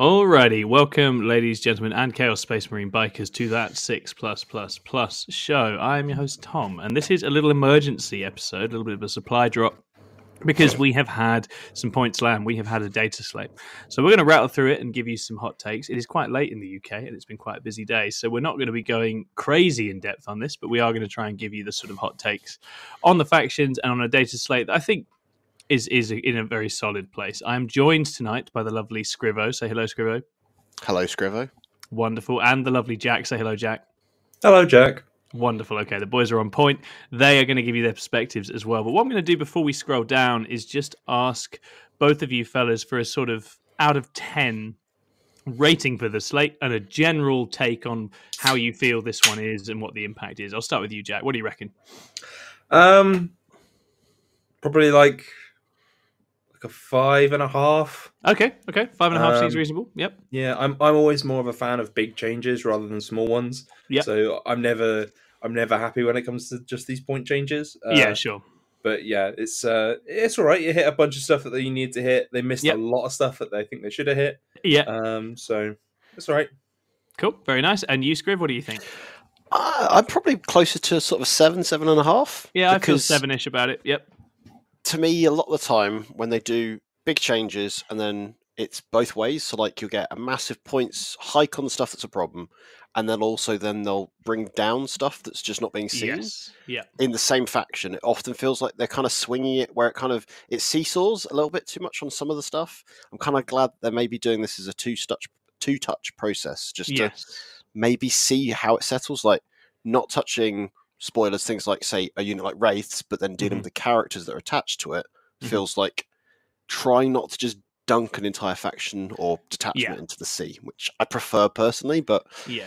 Alrighty, welcome, ladies, gentlemen, and Chaos Space Marine bikers to that 6+++ show. I'm your host, Tom, and this is a little emergency episode, a little bit of a supply drop, because we have had some point slam. We have had a data slate. So we're going to rattle through it and give you some hot takes. It is quite late in the UK, and it's been quite a busy day, so we're not going to be going crazy in depth on this, but we are going to try and give you the sort of hot takes on the factions and on a data slate that I think is in a very solid place. I'm joined tonight by the lovely Scrivo. Say hello, Scrivo. Hello, Scrivo. Wonderful. And the lovely Jack. Say hello, Jack. Hello, Jack. Wonderful. Okay, the boys are on point. They are going to give you their perspectives as well. But what I'm going to do before we scroll down is just ask both of you fellas for a sort of out of 10 rating for the slate and a general take on how you feel this one is and what the impact is. I'll start with you, Jack. What do you reckon? Probably like a 5.5. Okay. 5.5 seems reasonable. Yep. Yeah, I'm always more of a fan of big changes rather than small ones. Yep. So I'm never happy when it comes to just these point changes. Yeah, sure. But yeah, it's all right. You hit a bunch of stuff that you need to hit. They missed a lot of stuff that they think they should have hit. Yeah. So it's all right. Cool. Very nice. And you, Scriv, what do you think? I'm probably closer to sort of 7.5. Yeah, I feel 7-ish about it. Yep. To me, a lot of the time when they do big changes and then it's both ways, so like you'll get a massive points hike on the stuff that's a problem, and then they'll bring down stuff that's just not being seen. Yes. Yeah. In the same faction, it often feels like they're kind of swinging it where it seesaws a little bit too much on some of the stuff. I'm kind of glad they're maybe doing this as a two-touch process, just to maybe see how it settles, like not touching spoilers, things like, say, a unit like Wraiths, but then dealing with the characters that are attached to it feels like trying not to just dunk an entire faction or detachment into the sea, which I prefer personally, but yeah.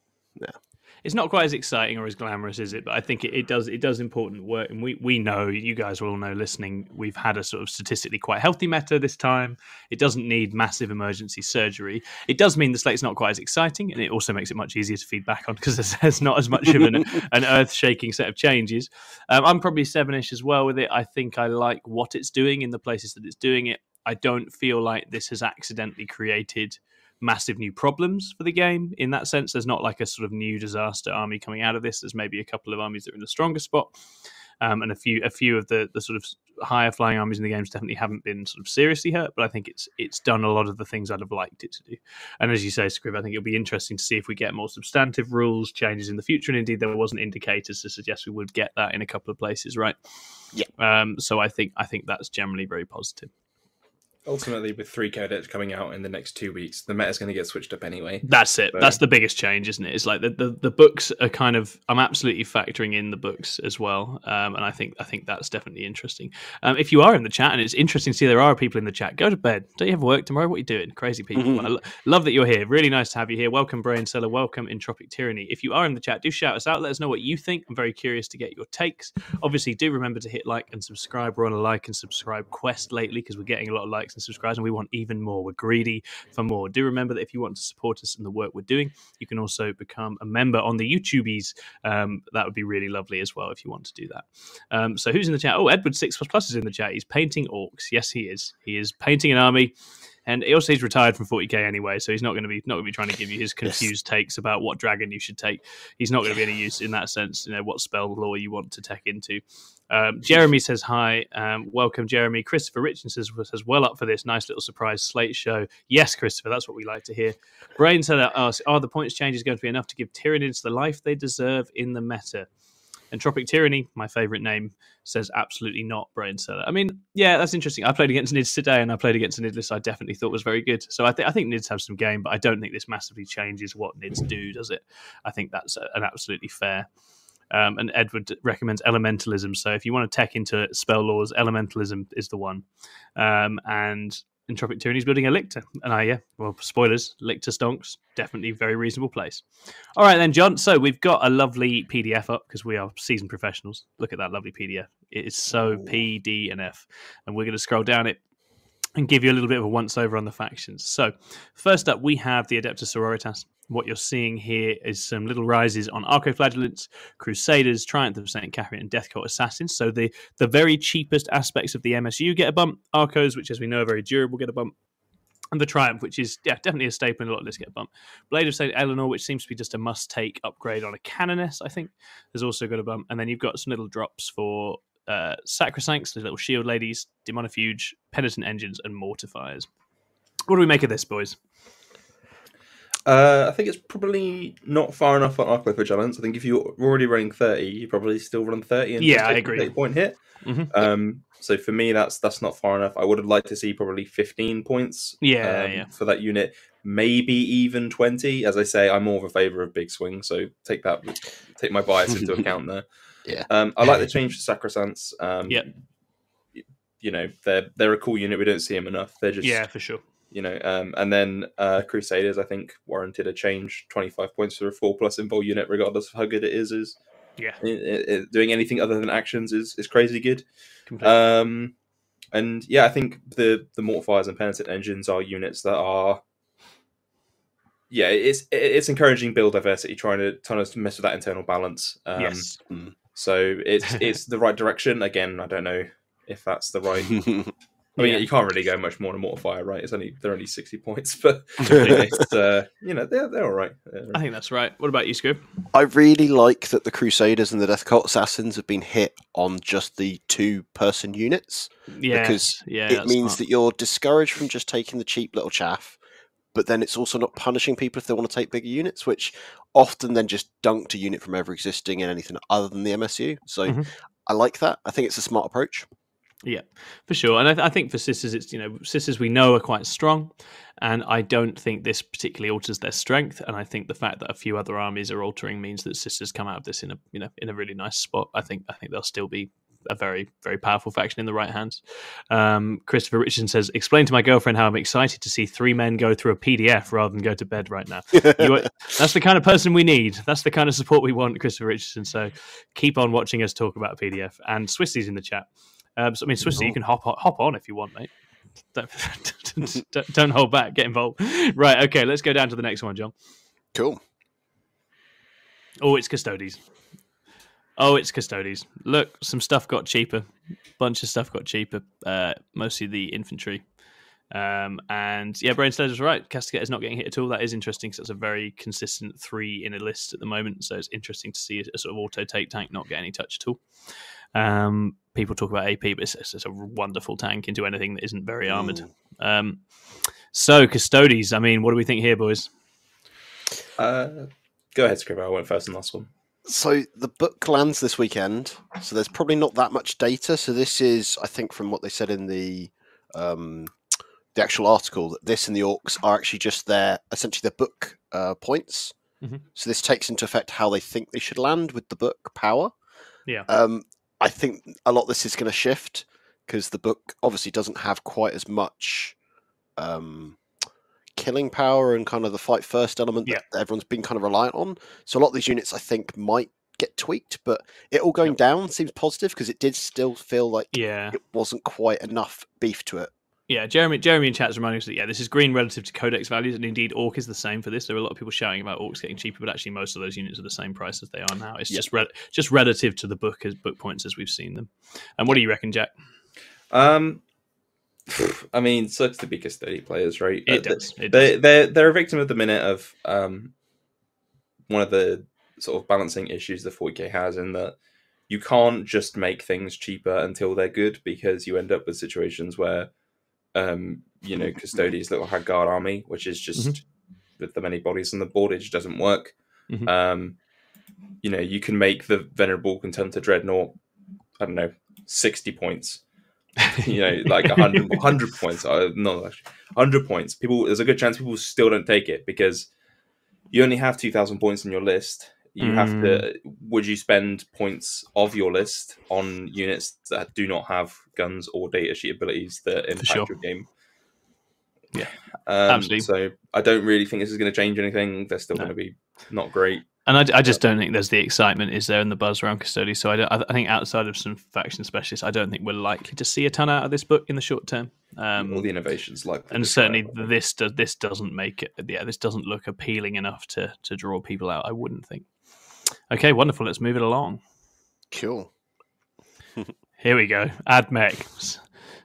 It's not quite as exciting or as glamorous, is it? But I think it does important work. And we know, you guys will all know listening, we've had a sort of statistically quite healthy meta this time. It doesn't need massive emergency surgery. It does mean the slate's not quite as exciting, and it also makes it much easier to feed back on because there's not as much of an earth-shaking set of changes. I'm probably 7-ish as well with it. I think I like what it's doing in the places that it's doing it. I don't feel like this has accidentally created massive new problems for the game. In that sense, there's not like a sort of new disaster army coming out of this. There's maybe a couple of armies that are in a stronger spot, and a few of the sort of higher flying armies in the games definitely haven't been sort of seriously hurt, but I think it's done a lot of the things I'd have liked it to do. And as you say, Scrib, I think it'll be interesting to see if we get more substantive rules changes in the future, and indeed there wasn't indicators to suggest we would get that in a couple of places, right? Yeah. So I think that's generally very positive. Ultimately, with 3 codecs coming out in the next 2 weeks, the meta's going to get switched up anyway. That's it. So that's the biggest change, isn't it? It's like the books are kind of... I'm absolutely factoring in the books as well, and I think that's definitely interesting. If you are in the chat, and it's interesting to see there are people in the chat, go to bed. Don't you have work tomorrow? What are you doing? Crazy people. I love that you're here. Really nice to have you here. Welcome, Brain Seller. Welcome, Entropic Tyranny. If you are in the chat, do shout us out. Let us know what you think. I'm very curious to get your takes. Obviously, do remember to hit like and subscribe. We're on a like and subscribe quest lately because we're getting a lot of likes and subscribes, and we want even more. We're greedy for more. Do remember that if you want to support us in the work we're doing, you can also become a member on the YouTubies. That would be really lovely as well if you want to do that. So who's in the chat? Oh, Edward 6++ is in the chat. He's painting orcs. Yes, he is. He is painting an army. And also he's retired from 40k anyway, so he's not going to be trying to give you his confused takes about what dragon you should take. He's not going to be any use in that sense, what spell lore you want to tech into. Jeremy says hi. Welcome, Jeremy. Christopher Richardson says, well up for this nice little surprise slate show. Yes, Christopher, that's what we like to hear. Brain Seller asks, are the points changes going to be enough to give Tyranids the life they deserve in the meta? Entropic Tyranny, my favourite name, says absolutely not, Brain Seller. I mean, yeah, that's interesting. I played against Nids today, and I played against a Nid list I definitely thought was very good. So I think Nids have some game, but I don't think this massively changes what Nids do, does it? I think that's an absolutely fair. And Edward recommends Elementalism. So if you want to tech into spell laws, Elementalism is the one. And Entropic Tyranny is building a Lictor. And spoilers, Lictor stonks. Definitely very reasonable place. All right then, John. So we've got a lovely PDF up because we are seasoned professionals. Look at that lovely PDF. It is so PD and F. And we're going to scroll down it and give you a little bit of a once-over on the factions. So first up, we have the Adeptus Sororitas. What you're seeing here is some little rises on Archoflagellants, Crusaders, Triumph of St. Catherine, and Death Cult Assassins. So the very cheapest aspects of the MSU get a bump. Archos, which as we know are very durable, get a bump. And the Triumph, which is definitely a staple in a lot of lists, get a bump. Blade of St. Eleanor, which seems to be just a must-take upgrade on a Canoness, I think, has also got a bump. And then you've got some little drops for Sacrosancts, the little shield ladies, Demonifuge, Penitent Engines, and Mortifiers. What do we make of this, boys? I think it's probably not far enough on Arclight Vigilance. I think if you're already running 30, you probably still run 30 and I agree. 30-point hit. Mm-hmm. So for me, that's not far enough. I would have liked to see probably 15 points for that unit. Maybe even 20. As I say, I'm more of a favour of big swing, so take my bias into account there. Yeah. I like the change to Sacrosancts. Yeah. They're a cool unit. We don't see them enough. They're just for sure. And then Crusaders, I think, warranted a change. 25 points for a 4+ invul unit, regardless of how good it is doing anything other than actions is crazy good. Completely. And I think the Mortifiers and Penitent Engines are units that are it's encouraging build diversity, trying to mess with that internal balance. Yes. So it's the right direction. Again, I don't know if that's the right. I mean, you can't really go much more than Mortifier, right? They're only 60 points, but it's, they're all right. I think that's right. What about you, Scoop? I really like that the Crusaders and the Death Cult Assassins have been hit on just the 2-person units. Because it means that you're discouraged from just taking the cheap little chaff, but then it's also not punishing people if they want to take bigger units, which often then just dunked a unit from ever existing in anything other than the MSU. So I like that. I think it's a smart approach. Yeah, for sure. And I think for Sisters, it's Sisters we know are quite strong, and I don't think this particularly alters their strength. And I think the fact that a few other armies are altering means that Sisters come out of this in a really nice spot. I think they'll still be a very, very powerful faction in the right hands. Christopher Richardson says, "Explain to my girlfriend how I'm excited to see 3 men go through a PDF rather than go to bed right now." That's the kind of person we need. That's the kind of support we want, Christopher Richardson. So keep on watching us talk about PDF. And Swissy's in the chat. Swissy, you can hop on if you want, mate. Don't hold back. Get involved. Right, okay, let's go down to the next one, John. Cool. Oh, it's Custodes. Look, some stuff got cheaper. Bunch of stuff got cheaper. Mostly the infantry. And Brainstead was right. Castigator is not getting hit at all. That is interesting because it's a very consistent 3 in a list at the moment. So it's interesting to see a sort of auto take tank not get any touch at all. People talk about AP, but it's a wonderful tank into anything that isn't very armoured. So Custodes, I mean, what do we think here, boys? Go ahead, Scribble. I went first and last one. So the book lands this weekend, so there's probably not that much data. So this is, I think, from what they said in the actual article, that this and the Orcs are actually just essentially their book points. Mm-hmm. So this takes into effect how they think they should land with the book power. Yeah. I think a lot of this is going to shift because the book obviously doesn't have quite as much killing power and kind of the fight first element that everyone's been kind of reliant on. So a lot of these units, I think, might get tweaked, but it all going down seems positive because it did still feel like it wasn't quite enough beef to it. Yeah, Jeremy in chat is reminding us that this is green relative to Codex values, and indeed Orc is the same for this. There are a lot of people shouting about Orcs getting cheaper, but actually most of those units are the same price as they are now. It's just relative to the book points as we've seen them. And what do you reckon, Jack? I mean, sucks to be Custody players, right? It does. They're a victim at the minute of one of the sort of balancing issues the 40k has, in that you can't just make things cheaper until they're good, because you end up with situations where Custodes little Hagguard army, which is just with the many bodies on the board, it just doesn't work. You can make the Venerable Contemptor Dreadnought, I don't know, 60 points. Like 100 points. No, actually, 100 points. There's a good chance people still don't take it because you only have 2,000 points in your list. You have to. Would you spend points of your list on units that do not have guns or data sheet abilities that impact your game? Yeah, absolutely. So I don't really think this is going to change anything. They're still going to be not great. And I just don't think there's the excitement is there in the buzz around Custodes. So I think outside of some faction specialists, I don't think we're likely to see a ton out of this book in the short term. All the innovations and certainly this doesn't make it. Yeah, this doesn't look appealing enough to draw people out, I wouldn't think. Okay, wonderful. Let's move it along. Cool. Here we go. Add mech.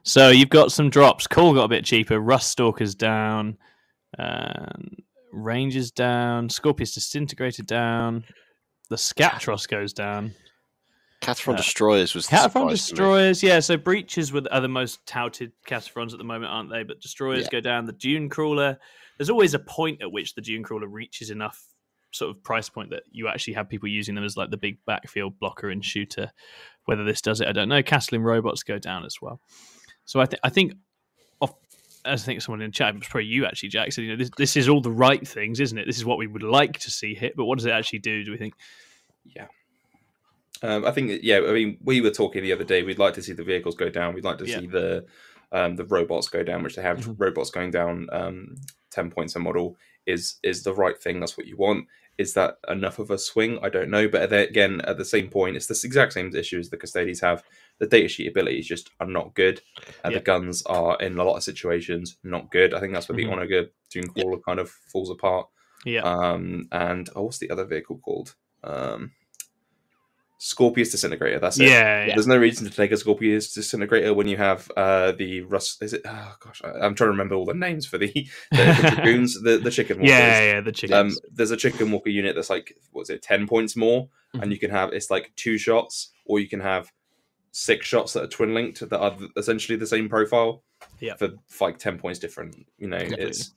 So you've got some drops. Call got a bit cheaper. Rust Stalker's down. Ranger's down. Scorpius Disintegrated down. The Scatros goes down. Kataphron Destroyers was the Kataphron surprise Destroyers, yeah. So Breaches are the most touted Kataphrons at the moment, aren't they? But Destroyers go down. The Dune Crawler. There's always a point at which the Dune Crawler reaches enough sort of price point that you actually have people using them as like the big backfield blocker and shooter. Whether this does it, I don't know. Castling Robots go down as well. So I think someone in the chat, it was probably you actually, Jack, said, this is all the right things, isn't it? This is what we would like to see hit, but what does it actually do we think? Yeah. I think, I mean, we were talking the other day, we'd like to see the vehicles go down. We'd like to see the robots go down, which they have. Robots going down 10 points a model is the right thing. That's what you want. Is that enough of a swing? I don't know. But again, at the same point, it's the exact same issue as the Custodies have. The datasheet abilities just are not good. The guns are, in a lot of situations, not good. I think that's where the Onager Dune Crawler kind of falls apart. Yeah. And what's the other vehicle called? Scorpius Disintegrator. That's it. Yeah. There's no reason to take a Scorpius Disintegrator when you have the Rust. Is it? Oh gosh, I'm trying to remember all the names for the dragoons, the chicken walkers. Yeah, the chickens. There's a chicken walker unit that's like, what's it, 10 points more, and you can have it's like 2 shots, or you can have 6 shots that are twin linked that are essentially the same profile. Yeah, for like 10 points different. It's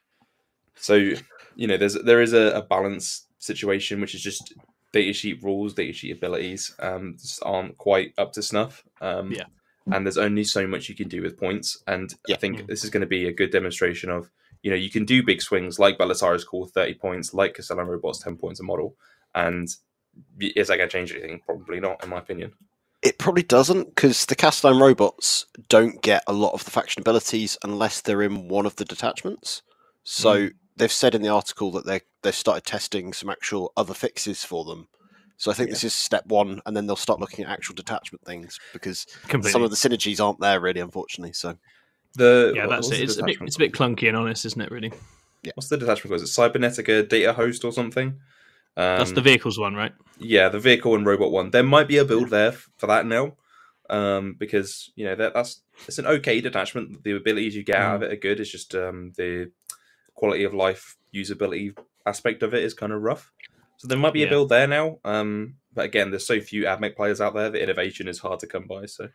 so there is a balance situation, which is just datasheet rules, datasheet abilities just aren't quite up to snuff. And there's only so much you can do with points. And I think this is going to be a good demonstration of, you can do big swings like Belisarius Call 30 points, like Castellan Robots 10 points a model. And is that going to change anything? Probably not, in my opinion. It probably doesn't, because the Castellan Robots don't get a lot of the faction abilities unless they're in one of the detachments. So they've said in the article that they've started testing some actual other fixes for them. So I think this is step one, and then they'll start looking at actual detachment things, because some of the synergies aren't there really, unfortunately. So that's it. It's a bit clunky and honest, isn't it? Really. Yeah. What's the detachment called? Is it Cybernetica Data Host or something? That's the vehicles one, right? Yeah, the vehicle and robot one. There might be a build there for that now, because it's an okay detachment. The abilities you get out of it are good. It's just the quality of life usability aspect of it is kind of rough. So there might be a build there now. But again, there's so few AdMech players out there that innovation is hard to come by. So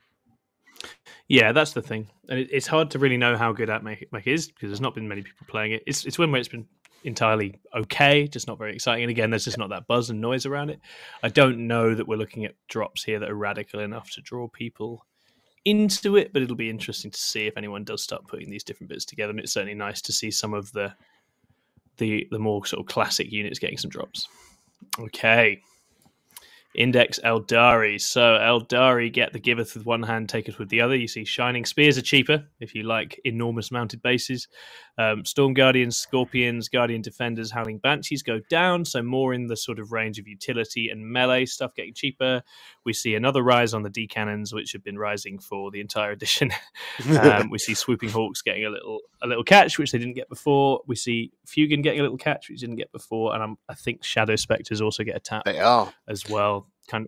yeah, that's the thing, and it's hard to really know how good AdMech is, because there's not been many people playing it. It's one where it's been entirely okay, just not very exciting. And again, there's just not that buzz and noise around it. I don't know that we're looking at drops here that are radical enough to draw people into it, but it'll be interesting to see if anyone does start putting these different bits together. And it's certainly nice to see some of the more sort of classic units getting some drops. Okay. Index Eldari. So Eldari get the giveth with one hand, taketh with the other. You see Shining Spears are cheaper if you like enormous mounted bases. Storm Guardians, Scorpions, Guardian Defenders, Howling Banshees go down, so more in the sort of range of utility and melee stuff getting cheaper. We see another rise on the D-cannons, which have been rising for the entire edition. We see Swooping Hawks getting a little catch, which they didn't get before. We see Fugan getting a little catch, which didn't get before, and I think Shadow Spectres also get a tap. They are as well.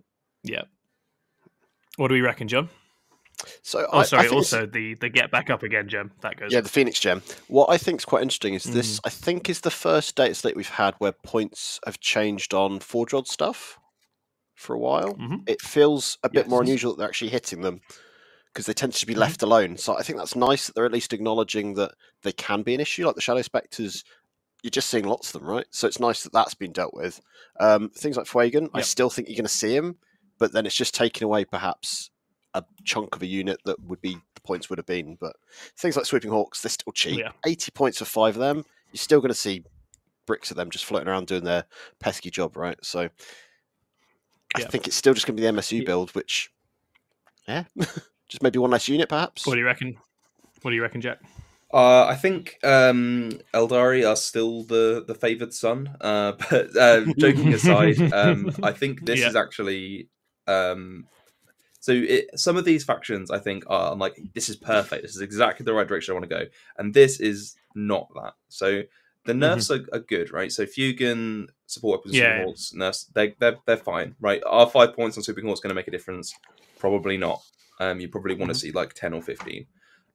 What do we reckon, John? So also the get back up again gem that goes. Yeah, the Phoenix gem. What I think is quite interesting is this. I think is the first data slate we've had where points have changed on Forge Rod stuff for a while. It feels a bit more unusual that they're actually hitting them, because they tend to be left alone. So I think that's nice that they're at least acknowledging that they can be an issue. Like the Shadow Spectres, you're just seeing lots of them, right? So it's nice that that's been dealt with. Things like Fuegan, I still think you're going to see him, but then it's just taking away perhaps a chunk of a unit that would be the points would have been. But things like Swooping Hawks, they're still cheap. 80 points for 5 of them. You're still going to see bricks of them just floating around doing their pesky job, right? So I think it's still just going to be the MSU build, which, just maybe one less unit, perhaps. What do you reckon, Jack? I think Eldari are still the favoured son. But joking aside, I think this is actually... some of these factions, I think, I'm like, this is perfect. This is exactly the right direction I want to go. And this is not that. So the nerfs are good, right? So Fugan, support weapons, Swooping Hawks, nerfs, they're fine, right? Are 5 points on Swooping Hawks going to make a difference? Probably not. You probably want to see like 10 or 15.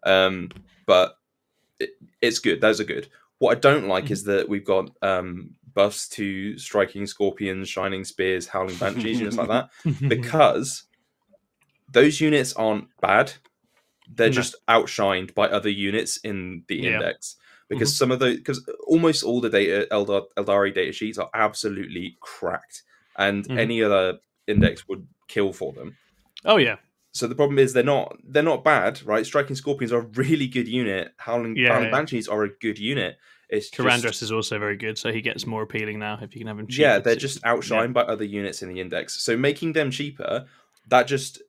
But it's good. Those are good. What I don't like is that we've got buffs to striking scorpions, shining spears, howling banshees, units like that, because those units aren't bad. They're just outshined by other units in the index. Because some of because almost all the Eldari data sheets are absolutely cracked, and any other index would kill for them. Oh yeah. So the problem is they're not bad, right? Striking Scorpions are a really good unit. Howling Banshees are a good unit. It's Karandras is also very good, so he gets more appealing now if you can have him cheap. Yeah, they're just outshined by other units in the index. So making them cheaper, that just,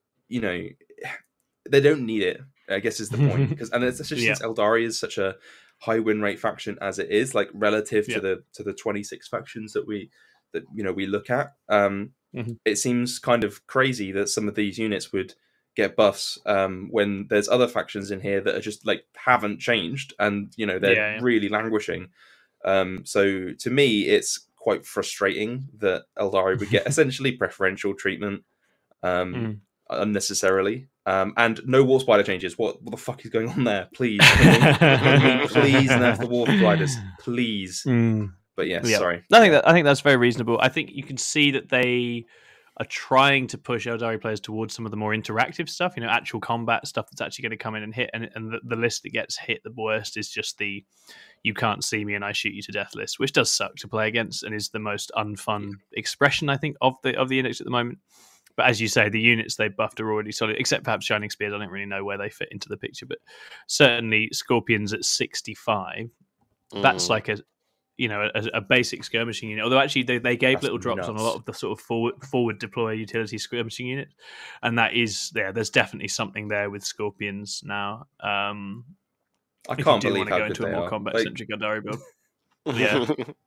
they don't need it, I guess is the point. And it's just since Eldari is such a high win rate faction as it is, like relative to the 26 factions that we look at. It seems kind of crazy that some of these units would get buffs when there's other factions in here that are just like haven't changed, and they're really languishing. So to me, it's quite frustrating that Eldari would get essentially preferential treatment unnecessarily. And no War Spider changes. What the fuck is going on there? Please, please nerf the War Spiders, please. But sorry. I think that's very reasonable. I think you can see that they are trying to push Eldari players towards some of the more interactive stuff, actual combat stuff that's actually going to come in and hit. And the list that gets hit the worst is just the "you can't see me and I shoot you to death" list, which does suck to play against and is the most unfun expression, I think, of the index at the moment. But as you say, the units they buffed are already solid, except perhaps Shining Spears. I don't really know where they fit into the picture, but certainly Scorpions at 65. That's like a basic skirmishing unit. Although actually they gave little drops on a lot of the sort of forward deploy utility skirmishing units, and that is there's definitely something there with Scorpions now. I can't believe how good they are. Go into a more combat centric Eldari build. Yeah.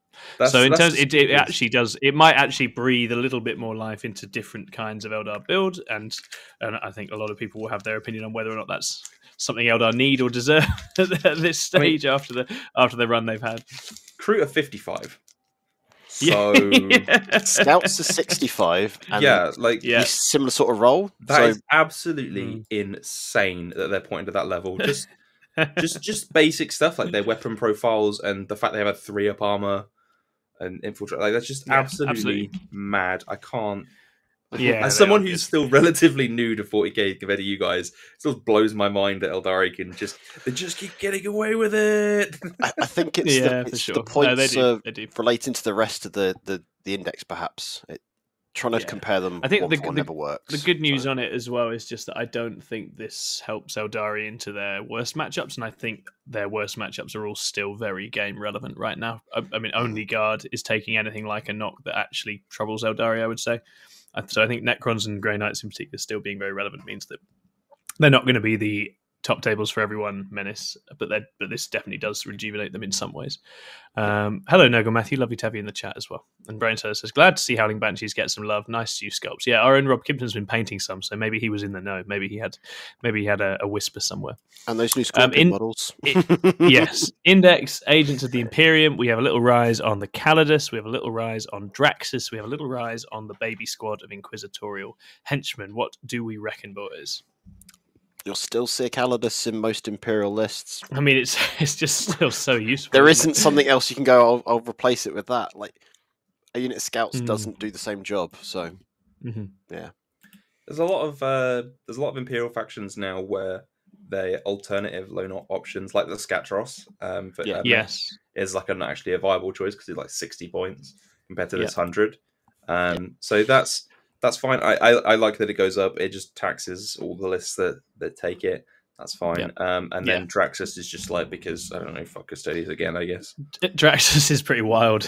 It actually does. It might actually breathe a little bit more life into different kinds of Eldar build, and I think a lot of people will have their opinion on whether or not that's something Eldar need or deserve at this stage after the run they've had. Crew are 55. So Scouts are 65. And similar sort of role. That is absolutely insane that they're pointing to that level. Just basic stuff like their weapon profiles and the fact they have a 3-up armor and infiltrate. Like that's just absolutely mad. I can't. Yeah, as someone who's still relatively new to 40k compared to you guys, it still blows my mind that Eldari can just keep getting away with it. I think it's the points they do. Relating to the rest of the index, perhaps. Trying to compare them, I think never works. The good news on it as well is just that I don't think this helps Eldari into their worst matchups, and I think their worst matchups are all still very game relevant right now. I mean, only Guard is taking anything like a knock that actually troubles Eldari, I would say. So I think Necrons and Grey Knights in particular still being very relevant means that they're not going to be the top tables for everyone menace, but this definitely does rejuvenate them in some ways. Hello, Nogel Matthew, lovely to have you in the chat as well. And Brain Cellar says, glad to see Howling Banshees get some love. Nice new sculpts. Yeah, our own Rob Kimpton's been painting some, so maybe he was in the know. Maybe he had a whisper somewhere. And those new Scorpion models. Yes, Index Agents of the Imperium. We have a little rise on the Calidus. We have a little rise on Draxus. We have a little rise on the baby squad of Inquisitorial Henchmen. What do we reckon, boys? You'll still see Calidus in most Imperial lists. I mean, it's just still so useful. There isn't something else you can go, I'll replace it with that. Like, a unit of Scouts doesn't do the same job, so yeah. There's a lot of Imperial factions now where they're alternative low-not options, like the Scatros. Is like actually a viable choice because it's like 60 points compared to this 100. So that's fine. I like that it goes up. It just taxes all the lists that take it. That's fine. And then Draxus is just like, because I don't know, fuck Custodians again, I guess. Draxus is pretty wild.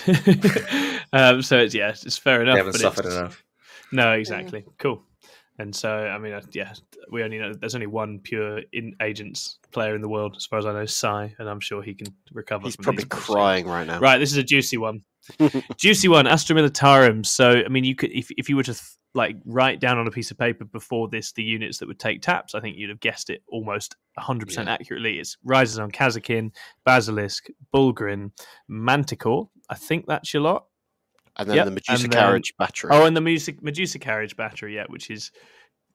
So it's fair enough. They haven't suffered enough. No, exactly. Cool. And so, I mean, we only know there's only one pure agents player in the world, as far as I know, Sai, and I'm sure he can recover. He's probably crying right now. Right, this is a juicy one. Juicy one, Astra Militarum. So, I mean, you could, if you were to write down on a piece of paper before this the units that would take taps, I think you'd have guessed it almost 100% accurately. It's rises on Kazakin, Basilisk, Bulgrin, Manticore. I think that's your lot. And then the Medusa Carriage Battery. Oh, and the Medusa Carriage Battery, which is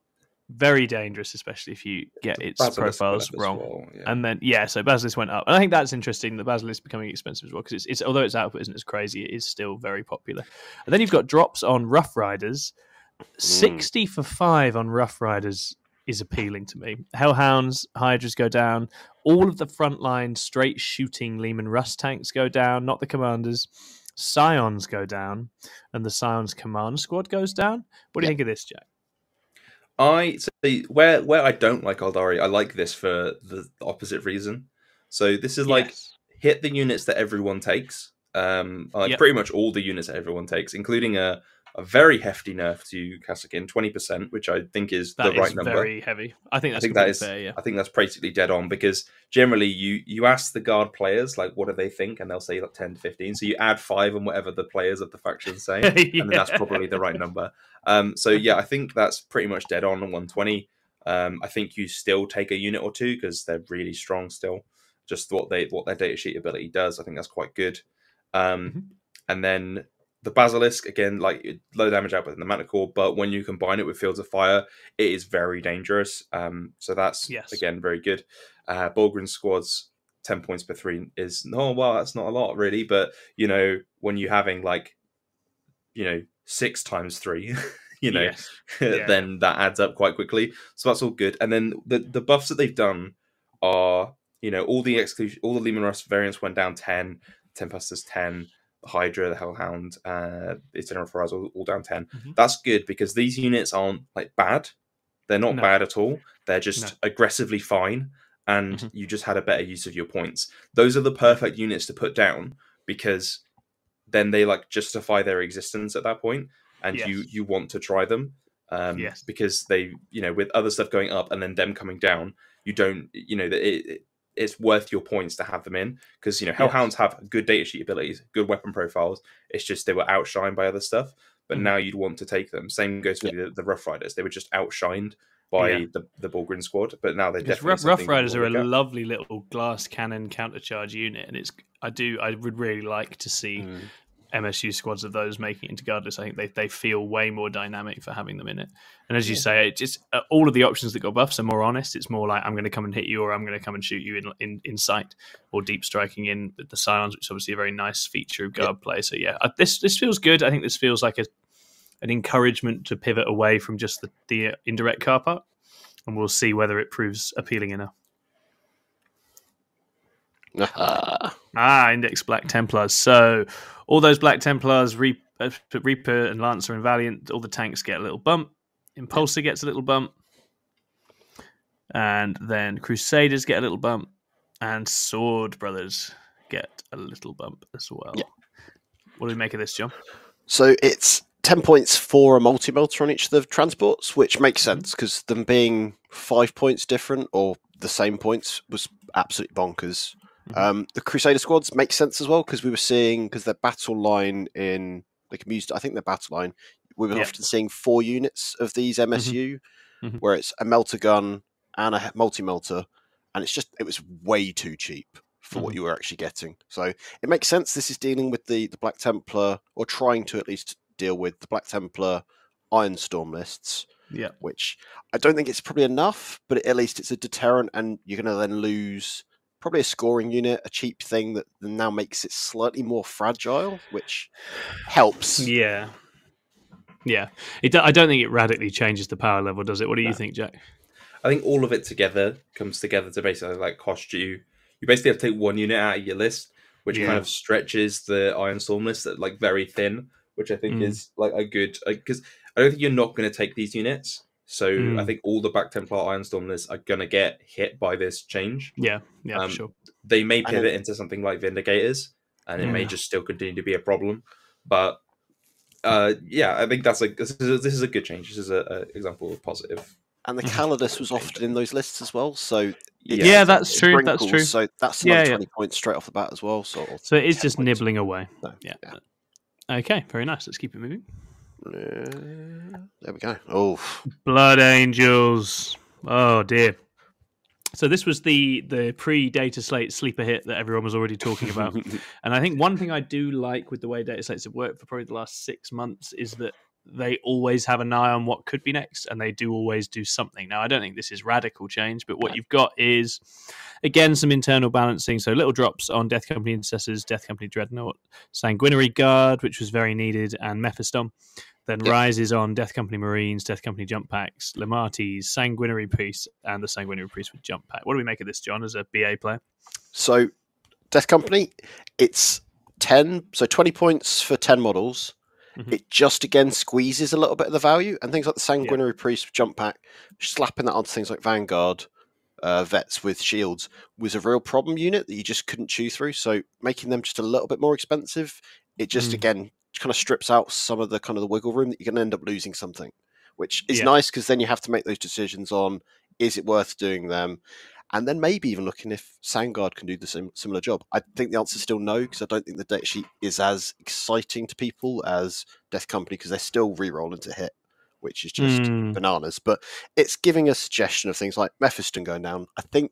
very dangerous, especially if you get its Basilisk profiles went up wrong. as well, yeah. And then so Basilisk went up, and I think that's interesting. The Basilisk becoming expensive as well, because it's although its output isn't as crazy, it is still very popular. And then you've got drops on Rough Riders. 60 for 5 on Rough Riders is appealing to me. Hellhounds, Hydras go down. All of the frontline straight shooting Leman Russ tanks go down, not the commanders. Scions go down, and the Scions command squad goes down. What do you think of this, Jack? I see where I don't like Aeldari, I like this for the opposite reason. So this is like hit the units that everyone takes. Pretty much all the units that everyone takes, including a very hefty nerf to Kasrkin, 20%, which I think is the right number. Very heavy. I think that is fair, yeah. I think that's basically dead on, because generally you ask the guard players, like, what do they think, and they'll say like 10 to 15. So you add 5 on whatever the players of the faction say, and then that's probably the right number. I think that's pretty much dead on 120. I think you still take a unit or two because they're really strong still. Just what their datasheet ability does, I think that's quite good. And then the Basilisk, again, like low damage output in the Manticore, but when you combine it with Fields of Fire, it is very dangerous. So that's, again, very good. Bulgrin squads, 10 points per 3 is, that's not a lot really, but, when you're having 6 times 3, then that adds up quite quickly. So that's all good. And then the buffs that they've done are, all the Leman Russ variants went down 10, Tempestus 10, Hydra, the Hellhound, Itinerant Horizon, all down 10. That's good, because these units aren't bad. They're not bad at all. They're just aggressively fine, and you just had a better use of your points. Those are the perfect units to put down, because then they justify their existence at that point, and you want to try them. Because they, with other stuff going up and then them coming down, you don't, it's worth your points to have them in, because Hellhounds have good datasheet abilities, good weapon profiles. It's just they were outshined by other stuff, but now you'd want to take them. Same goes for the Rough Riders. They were just outshined by the Bulgrin squad, but now they're definitely Rough Riders are a lovely little glass cannon countercharge unit, and I would really like to see MSU squads of those making it into Guardless. I think they feel way more dynamic for having them in it. And as you say, it just all of the options that got buffs are more honest. It's more like, I'm going to come and hit you, or I'm going to come and shoot you in sight, or deep striking in the Scions, which is obviously a very nice feature of guard play. So this feels good. I think this feels like an encouragement to pivot away from just the indirect car part, and we'll see whether it proves appealing enough. Index Black Templars. So all those Black Templars, Reaper and Lancer and Valiant, all the tanks get a little bump. Impulsor gets a little bump. And then Crusaders get a little bump. And Sword Brothers get a little bump as well. Yeah. What do we make of this, John? So it's 10 points for a multi-melter on each of the transports, which makes sense, because them being 5 points different or the same points was absolutely bonkers. The Crusader squads make sense as well, because we were seeing, because their battle line we were often seeing 4 units of these MSU, where it's a melter gun and a multi-melter, and it was way too cheap for what you were actually getting. So it makes sense. This is dealing with the Black Templar, or trying to at least deal with the Black Templar Ironstorm lists, which I don't think it's probably enough, but at least it's a deterrent, and you're going to then lose probably a scoring unit, a cheap thing that now makes it slightly more fragile, which helps. Yeah. I don't think it radically changes the power level, does it? What do you think, Jack? I think all of it comes together to basically cost you. You basically have to take one unit out of your list, which kind of stretches the Ironstorm list at very thin, which I think is a good, because I don't think you're not going to take these units. So I think all the Black Templar Ironstorm lists are going to get hit by this change. Yeah, for sure. They may pivot into something like Vindicators, and it may just still continue to be a problem. But I think this is a good change. This is an example of positive. And the Calidus was often in those lists as well. So that's true. That's true. So that's another 20 points straight off the bat as well. So it is just nibbling away. Okay, very nice. Let's keep it moving. There we go. Oh, Blood Angels. Oh dear. So this was the pre-Data Slate sleeper hit that everyone was already talking about. And I think one thing I do like with the way Data Slates have worked for probably the last 6 months is that they always have an eye on what could be next, and they do always do something. Now, I don't think this is radical change, but what you've got is, again, some internal balancing. So little drops on Death Company Intercessors, Death Company Dreadnought, Sanguinary Guard, which was very needed, and Mephiston. Then rises on Death Company Marines, Death Company Jump Packs, Lematis, Sanguinary Priest, and the Sanguinary Priest with Jump Pack. What do we make of this, John, as a BA player? So, Death Company, it's 10, so 20 points for 10 models. Mm-hmm. It just, again, squeezes a little bit of the value. And things like the Sanguinary Priest with Jump Pack, slapping that onto things like Vanguard, vets with shields, was a real problem unit that you just couldn't chew through. So, making them just a little bit more expensive, it just, again, kind of strips out some of the kind of the wiggle room that you're going to end up losing something, which is nice because then you have to make those decisions on, is it worth doing them? And then maybe even looking if Sangard can do the similar job. I think the answer is still no, because I don't think the data sheet is as exciting to people as Death Company, because they're still re-rolling to hit, which is just bananas. But it's giving a suggestion of things like Mephiston going down, I think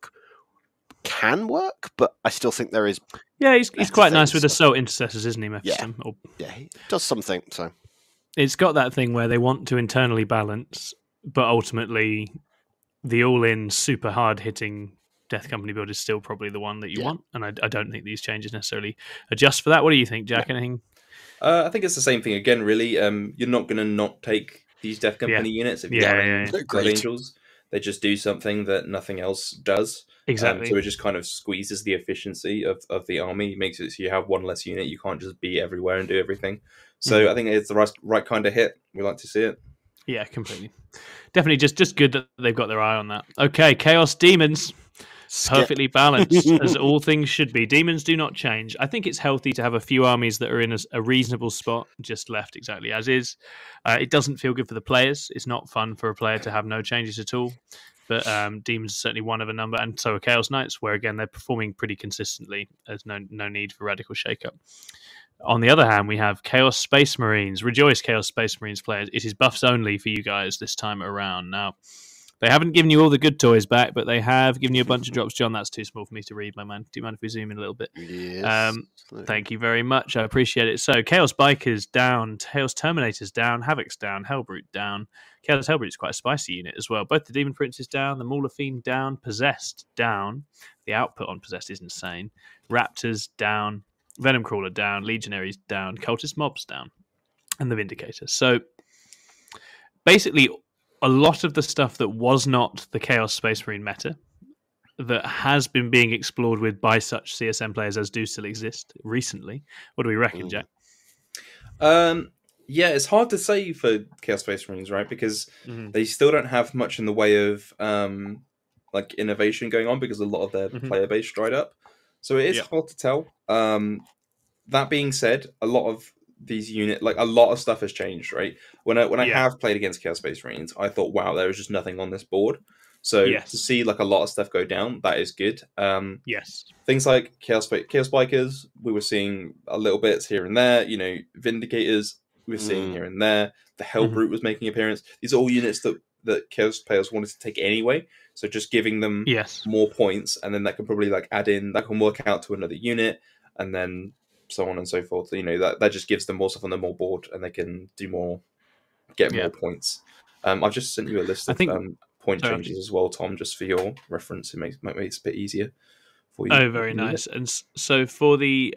can work, but I still think there is. Yeah, he's quite nice with Assault Intercessors, isn't he, Mephiston? Yeah, he does something. So it's got that thing where they want to internally balance, but ultimately the all-in super hard-hitting Death Company build is still probably the one that you want, and I don't think these changes necessarily adjust for that. What do you think, Jack? Anything? I think it's the same thing again, really. You're not going to not take these Death Company units if you're Blood Angels. They just do something that nothing else does. Exactly. So it just kind of squeezes the efficiency of the army, makes it so you have one less unit. You can't just be everywhere and do everything. So I think it's the right kind of hit. We like to see it. Yeah, completely. Definitely just good that they've got their eye on that. Okay, Chaos Demons. Perfectly balanced, as all things should be. Demons do not change. I think it's healthy to have a few armies that are in a reasonable spot, just left exactly as is. It doesn't feel good for the players. It's not fun for a player to have no changes at all. But Demons are certainly one of a number, and so are Chaos Knights, where again they're performing pretty consistently. There's no need for radical shake-up. On the other hand, we have Chaos Space Marines. Rejoice, Chaos Space Marines players. It is buffs only for you guys this time around. Now, they haven't given you all the good toys back, but they have given you a bunch of drops. John, that's too small for me to read, my man. Do you mind if we zoom in a little bit? Yes. Thank you very much. I appreciate it. So, Chaos Bikers down, Chaos Terminators down, Havoc's down, Hellbrute down. Chaos Hellbrute is quite a spicy unit as well. Both the Demon Prince is down, the Mauler Fiend down, Possessed down. The output on Possessed is insane. Raptors down, Venom Crawler down, Legionaries down, Cultist Mobs down, and the Vindicator. So, basically, a lot of the stuff that was not the Chaos Space Marine meta that has been being explored with by such CSM players as do still exist recently. What do we reckon, Jack? Yeah, it's hard to say for Chaos Space Marines, right? Because they still don't have much in the way of like innovation going on, because a lot of their player base dried up. So it is hard to tell. That being said, a lot of these units, like a lot of stuff has changed, right? When I have played against Chaos Space Marines, I thought, wow, there was just nothing on this board. So to see like a lot of stuff go down, that is good. Things like Chaos Bikers, we were seeing a little bits here and there. You know, Vindicators, we were seeing here and there. The Hellbrute was making an appearance. These are all units that Chaos players wanted to take anyway. So just giving them more points, and then that can probably like add in, that can work out to another unit, and then so on and so forth. You know, that just gives them more stuff on their more board, and they can do more, get more points. I've just sent you a list of point changes as well, Tom, just for your reference. It makes it a bit easier for you. Oh, very nice. And so for the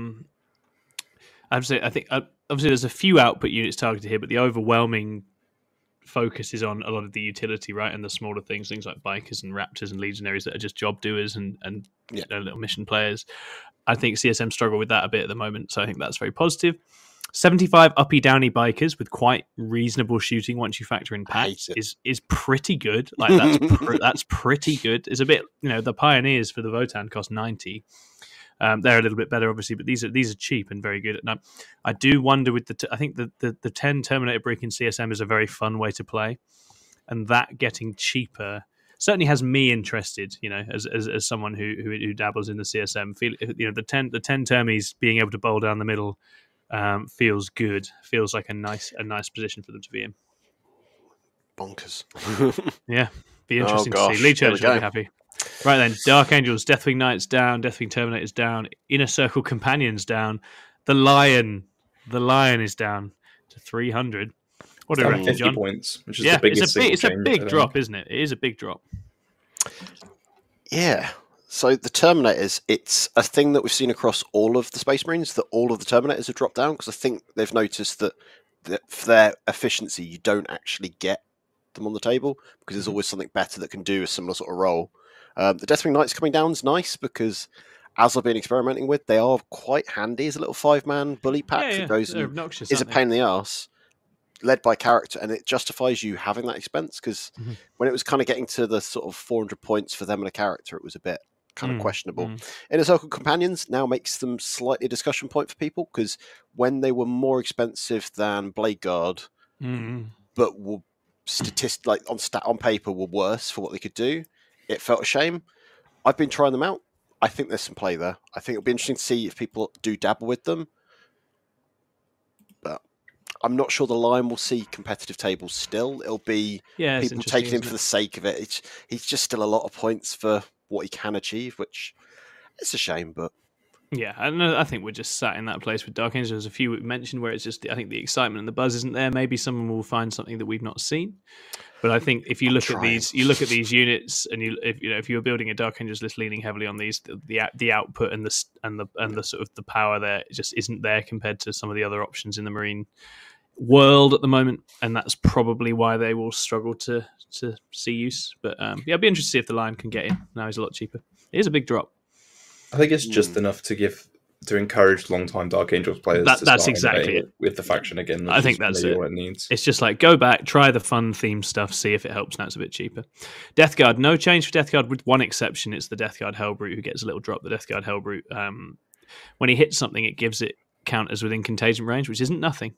I think obviously there's a few output units targeted here, but the overwhelming focus is on a lot of the utility, right, and the smaller things like Bikers and Raptors and Legionaries that are just job doers and you know, little mission players. I think CSM struggle with that a bit at the moment, so I think that's very positive. 75 uppy downy Bikers with quite reasonable shooting once you factor in packs is pretty good. Like that's pretty good. It's a bit, you know, the Pioneers for the Votann cost 90. They're a little bit better, obviously, but these are cheap and very good. Now, I do wonder with I think the 10 Terminator Brick in CSM is a very fun way to play, and that getting cheaper certainly has me interested. You know, as someone who dabbles in the CSM, you know, the 10 Termies being able to bowl down the middle feels good. Feels like a nice position for them to be in. Bonkers. Yeah, be interesting to see. Lee Church will be happy. Right then, Dark Angels, Deathwing Knights down, Deathwing Terminators down, Inner Circle Companions down, the Lion is down to 300. What do you reckon, 50 John? points, which is the biggest it's a big drop, isn't it? It is a big drop. Yeah. So the Terminators, it's a thing that we've seen across all of the Space Marines, that all of the Terminators have dropped down, because I think they've noticed that for their efficiency, you don't actually get them on the table, because there's always something better that can do a similar sort of role. The Deathwing Knights coming down is nice, because as I've been experimenting with, they are quite handy as a little 5-man bully pack that goes and is a pain in the arse, led by character, and it justifies you having that expense, because when it was kind of getting to the sort of 400 points for them and a character, it was a bit kind of questionable. Inner Circle Companions now makes them slightly a discussion point for people, because when they were more expensive than Blade Guard, but were like on paper were worse for what they could do, it felt a shame. I've been trying them out. I think there's some play there. I think it'll be interesting to see if people do dabble with them. But I'm not sure the line will see competitive tables still. It'll be people taking him for the sake of it. He's just still a lot of points for what he can achieve, which it's a shame, but yeah, I think we're just sat in that place with Dark Angels. There's a few we mentioned where it's just, I think the excitement and the buzz isn't there. Maybe someone will find something that we've not seen. But I think if you look at these units, and if you're building a Dark Angels list leaning heavily on these, the output and the sort of the power there just isn't there compared to some of the other options in the Marine world at the moment, and that's probably why they will struggle to see use. But I'd be interested to see if the line can get in. Now he's a lot cheaper. It is a big drop. I think it's just enough to encourage long-time Dark Angels players. That's exactly it with the faction again. I think that's it. What it needs. It's just like go back, try the fun theme stuff, see if it helps. Now it's a bit cheaper. Death Guard, no change for Death Guard with one exception. It's the Death Guard Hellbrute who gets a little drop. The Death Guard Hellbrute, when he hits something, it gives it count as within contagion range, which isn't nothing.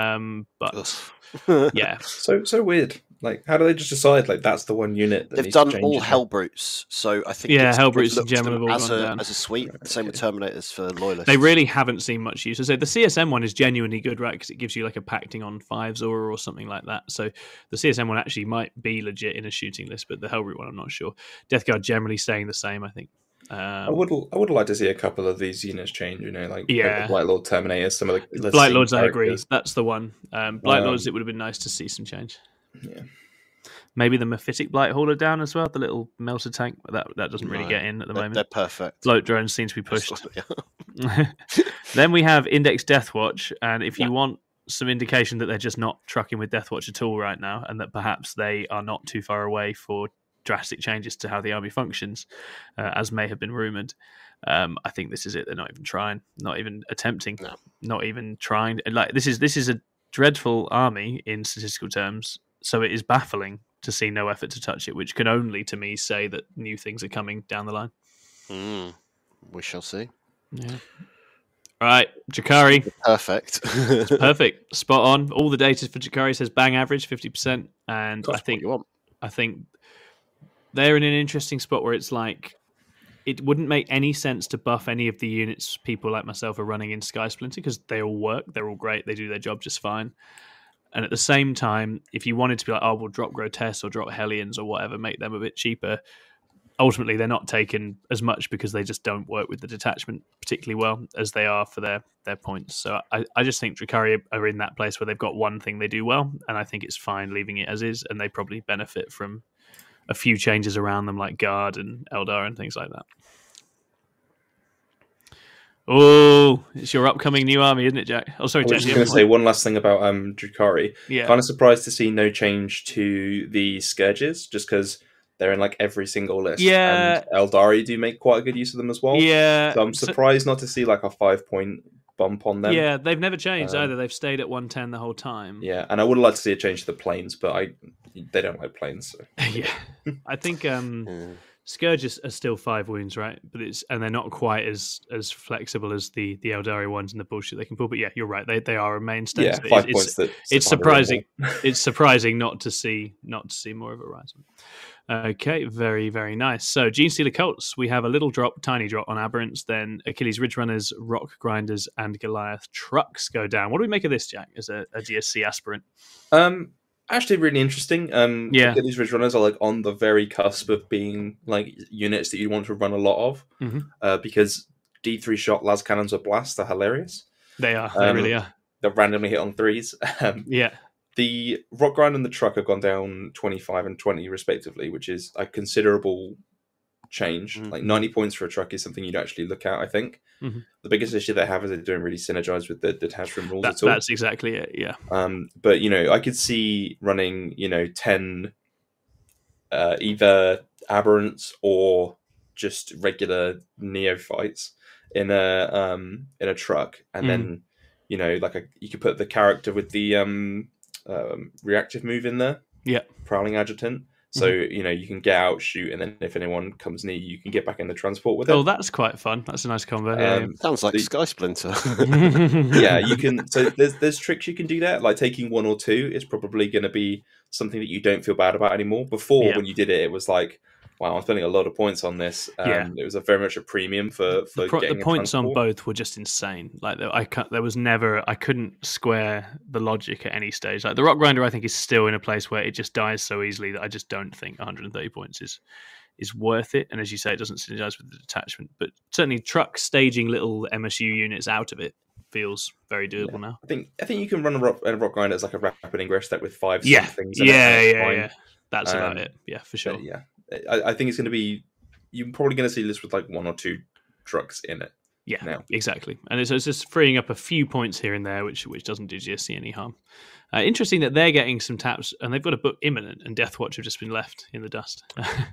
But yeah, so weird. Like, how do they just decide like that's the one unit that they've done all Hellbrutes? So I think Hellbrutes in general as a suite. Right, same with Terminators for loyalists. They really haven't seen much use. So the CSM one is genuinely good, right? Because it gives you like a pacting on 5s or something like that. So the CSM one actually might be legit in a shooting list, but the Hellbrute one, I'm not sure. Death Guard generally staying the same, I think. I would like to see a couple of these units change, like the Blight Lord Terminators, some of the Blight Lords. I agree, that's the one. Blight Lords, it would have been nice to see some change. Yeah, maybe the Mephitic Blight Hauler down as well, the little melter tank, but that doesn't really get in at the moment. They're perfect. Float drones seem to be pushed. Then we have Index Deathwatch, and if you want some indication that they're just not trucking with Deathwatch at all right now, and that perhaps they are not too far away for drastic changes to how the army functions, as may have been rumoured. I think this is it. They're not even trying, not even attempting, not even trying. Like this is a dreadful army in statistical terms, so it is baffling to see no effort to touch it, which can only, to me, say that new things are coming down the line. We shall see. Yeah. Right, Drukhari. Perfect. It's perfect. Spot on. All the data for Drukhari says bang average, 50%. And that's I think they're in an interesting spot where it's like it wouldn't make any sense to buff any of the units people like myself are running in Sky Splinter because they all work, they're all great, they do their job just fine. And at the same time, if you wanted to be like, oh, we'll drop Grotesque or drop Hellions or whatever, make them a bit cheaper, ultimately they're not taken as much because they just don't work with the detachment particularly well as they are for their points. So I just think Drukhari are in that place where they've got one thing they do well, and I think it's fine leaving it as is, and they probably benefit from a few changes around them like Guard and Eldar and things like that. Oh, it's your upcoming new army, isn't it, Jack? Oh, sorry, Jack. I was just going to say one last thing about Drukhari. Yeah. Kind of surprised to see no change to the Scourges, just because they're in like every single list. Yeah. And Eldari do make quite a good use of them as well. Yeah. So I'm surprised not to see like a 5-point bump on them. Yeah, they've never changed either. They've stayed at 110 the whole time. Yeah, and I would like to see a change to the planes, but they don't like planes. So. Yeah. I think Scourges are still 5 wounds, right? But they're not quite as flexible as the Eldari ones and the bullshit they can pull. But yeah, you're right. They are a mainstay. Yeah, 5 points. It's surprising. It's surprising not to see more of a rise. Okay, very, very nice. So Genestealer Cults, we have a little drop, tiny drop on Aberrants, then Achilles Ridge Runners, Rock Grinders, and Goliath Trucks go down. What do we make of this, Jack, as a GSC aspirant? Actually, really interesting. Achilles Ridge Runners are like on the very cusp of being like units that you want to run a lot of, because D3 shot las cannons with blast are hilarious. They are. They really are. They're randomly hit on 3s. Yeah. the Rock Grind and the Truck have gone down 25 and 20 respectively, which is a considerable change. Mm-hmm. Like 90 points for a truck is something you'd actually look at, I think. Mm-hmm. The biggest issue they have is they don't really synergize with the detached room rules at all. That's exactly it, yeah. But, I could see running, 10 either aberrants or just regular neophytes in a truck, and then you could put the character with the reactive move in there, prowling adjutant. So you can get out, shoot, and then if anyone comes near you can get back in the transport with it. Oh, that's quite fun. That's a nice combo. Sounds like Sky Splinter. Yeah, you can. So there's tricks you can do there. Like taking 1 or 2 is probably going to be something that you don't feel bad about anymore. Before, when you did it, it was like, wow, I'm spending a lot of points on this. It was very much a premium for getting the points on both were just insane. Like I couldn't square the logic at any stage. Like the Rock Grinder, I think is still in a place where it just dies so easily that I just don't think 130 points is worth it. And as you say, it doesn't synergize with the detachment. But certainly, Truck staging little MSU units out of it feels very doable now. I think you can run a Rock Grinder as like a rapid ingress deck with 5 things. Yeah. That's about it. Yeah, for sure. Yeah. I think it's going to be. You're probably going to see this with like 1 or 2 trucks in it. Yeah, now. Exactly. And it's just freeing up a few points here and there, which doesn't do GSC any harm. Interesting that they're getting some taps, and they've got a book imminent, and Deathwatch have just been left in the dust.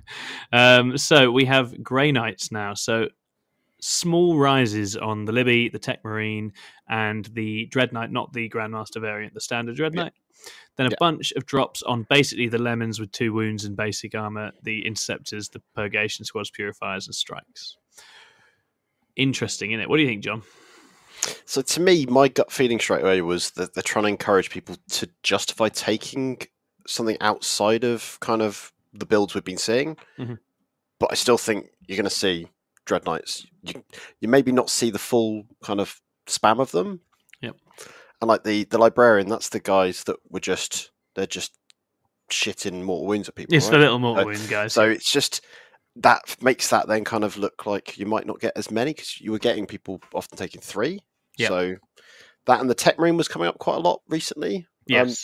So we have Grey Knights now. So small rises on the Libby, the Tech Marine, and the Dread Knight, not the Grandmaster variant, the standard Dread Knight. Then a bunch of drops on basically the Lemons with 2 wounds and basic armor, the Interceptors, the Purgation Squads, Purifiers, and Strikes. Interesting, isn't it? What do you think, John? So to me, my gut feeling straight away was that they're trying to encourage people to justify taking something outside of kind of the builds we've been seeing. Mm-hmm. But I still think you're going to see Dread Knights. You maybe not see the full kind of spam of them. Yep. And like the Librarian, that's the guys that were they're just shitting mortal wounds at people. It's right? the little mortal wound guys. So it's just that makes that then kind of look like you might not get as many because you were getting people often taking 3. Yep. So that and the Tech Marine was coming up quite a lot recently. Yes.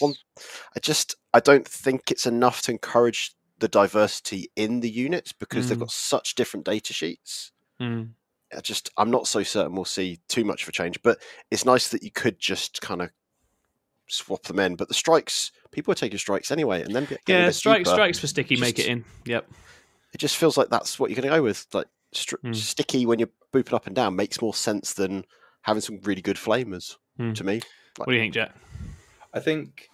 I don't think it's enough to encourage the diversity in the units because they've got such different data sheets. I'm not so certain we'll see too much of a change, but it's nice that you could just kind of swap them in. But the strikes, people are taking strikes anyway, and then strikes for sticky make it in. Yep. It just feels like that's what you're going to go with. Like sticky when you're booping up and down makes more sense than having some really good flamers to me. What do you think, Jack? I think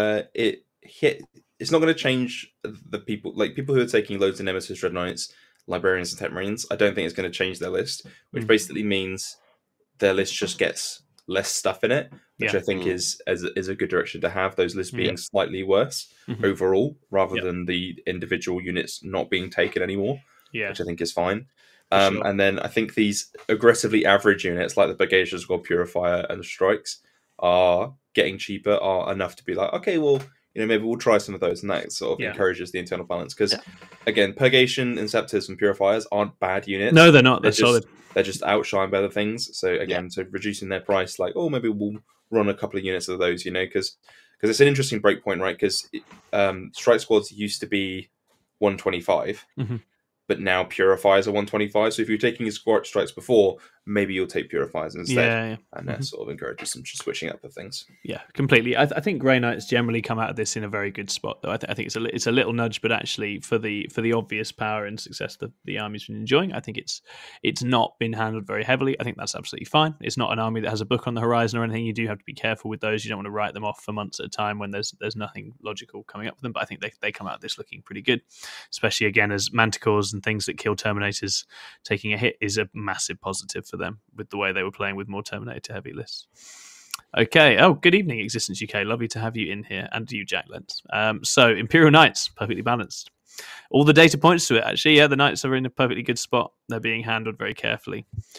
it's not going to change the people who are taking loads of Nemesis, Dread Knights, Librarians, and Tech Marines. I don't think it's going to change their list, which basically means their list just gets less stuff in it, which I think is a good direction to have. Those lists being slightly worse overall, rather than the individual units not being taken anymore, which I think is fine. Sure. And then I think these aggressively average units like the Purgation Squad, Purifier, and the Strikes are getting cheaper, are enough to be like, okay, well, maybe we'll try some of those, and that sort of encourages the internal balance. Because, again, Purgation, Inceptors, and Purifiers aren't bad units. No, they're not. They're solid. They're just outshined by other things. So, again, so reducing their price, like, maybe we'll run a couple of units of those, because it's an interesting breakpoint, right? Because Strike Squads used to be 125, but now Purifiers are 125. So if you're taking Strikes before, maybe you'll take Purifiers instead. And that sort of encourages some switching up of things. Yeah, completely. I think Grey Knights generally come out of this in a very good spot, though. I think it's a little nudge, but actually for the obvious power and success that the army's been enjoying, I think it's not been handled very heavily. I think that's absolutely fine. It's not an army that has a book on the horizon or anything. You do have to be careful with those. You don't want to write them off for months at a time when there's nothing logical coming up with them. But I think they come out of this looking pretty good, especially again as Manticores and things that kill Terminators taking a hit is a massive positive for them with the way they were playing with more Terminator heavy lists. Okay. Oh, good evening, Existence UK. Lovely to have you in here, and you, Jack Lentz. So Imperial Knights, perfectly balanced. All the data points to it, actually. Yeah, the Knights are in a perfectly good spot. They're being handled very carefully.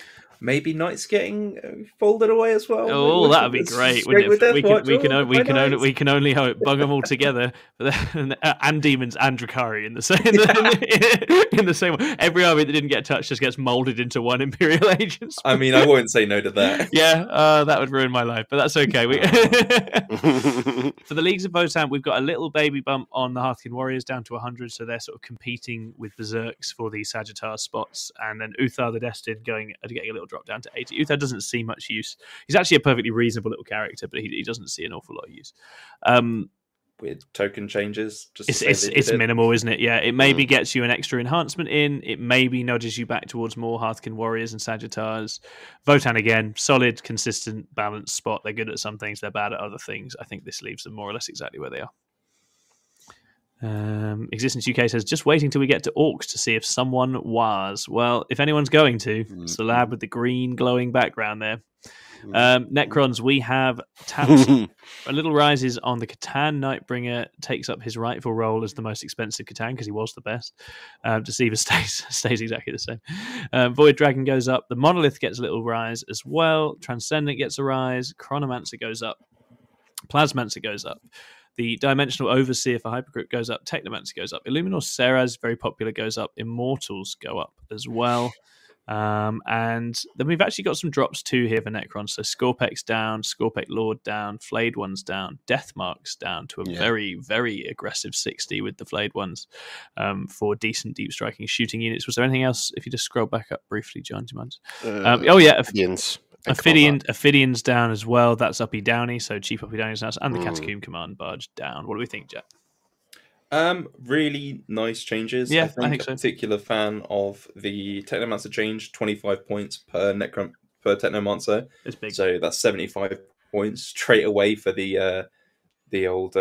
maybe Knights getting folded away as well. Oh, that would be great, wouldn't it? We can only hope. Bung them all together, and demons and Drukhari in the same in the same way. Every army that didn't get touched just gets molded into one Imperial agent. I mean, I won't say no to that. Yeah, that would ruin my life, but that's okay. For the Leagues of Votann, we've got a little baby bump on the Hearthkin Warriors down to 100, so they're sort of competing with Berserks for the Sagittars spots, and then Uthar the Destined getting a little drop down to 80. Uthar doesn't see much use. He's actually a perfectly reasonable little character, but he doesn't see an awful lot of use. Weird token changes. It's minimal, isn't it? Yeah, it maybe gets you an extra enhancement in. It maybe nudges you back towards more Hearthkin Warriors and Sagittars. Votann again, solid, consistent, balanced spot. They're good at some things, they're bad at other things. I think this leaves them more or less exactly where they are. Existence UK says, just waiting till we get to Orcs to see if someone was. Well, if anyone's going to, it's the lad with the green glowing background there. Necrons, we have taps. A little rises on the Catan Nightbringer, takes up his rightful role as the most expensive Catan because he was the best. Deceiver stays exactly the same. Void Dragon goes up. The Monolith gets a little rise as well. Transcendent gets a rise. Chronomancer goes up. Plasmancer goes up. The Dimensional Overseer for Hypercrypt goes up. Technomancer goes up. Illuminor Seraz, very popular, goes up. Immortals go up as well. And then we've actually got some drops too here for Necron. So Scorpex down, Scorpec Lord down, Flayed Ones down, Deathmarks down to a very, very aggressive 60 with the Flayed Ones for decent deep striking shooting units. Was there anything else? If you just scroll back up briefly, John, do you mind? Ophidian's down as well. That's Uppy Downy, so cheap Uppy Downy's house, and the Catacomb Command Barge down. What do we think, Jack? Really nice changes. Yeah, I think so. I'm a particular fan of the Technomancer change, 25 points per Technomancer. It's big. So that's 75 points straight away for the old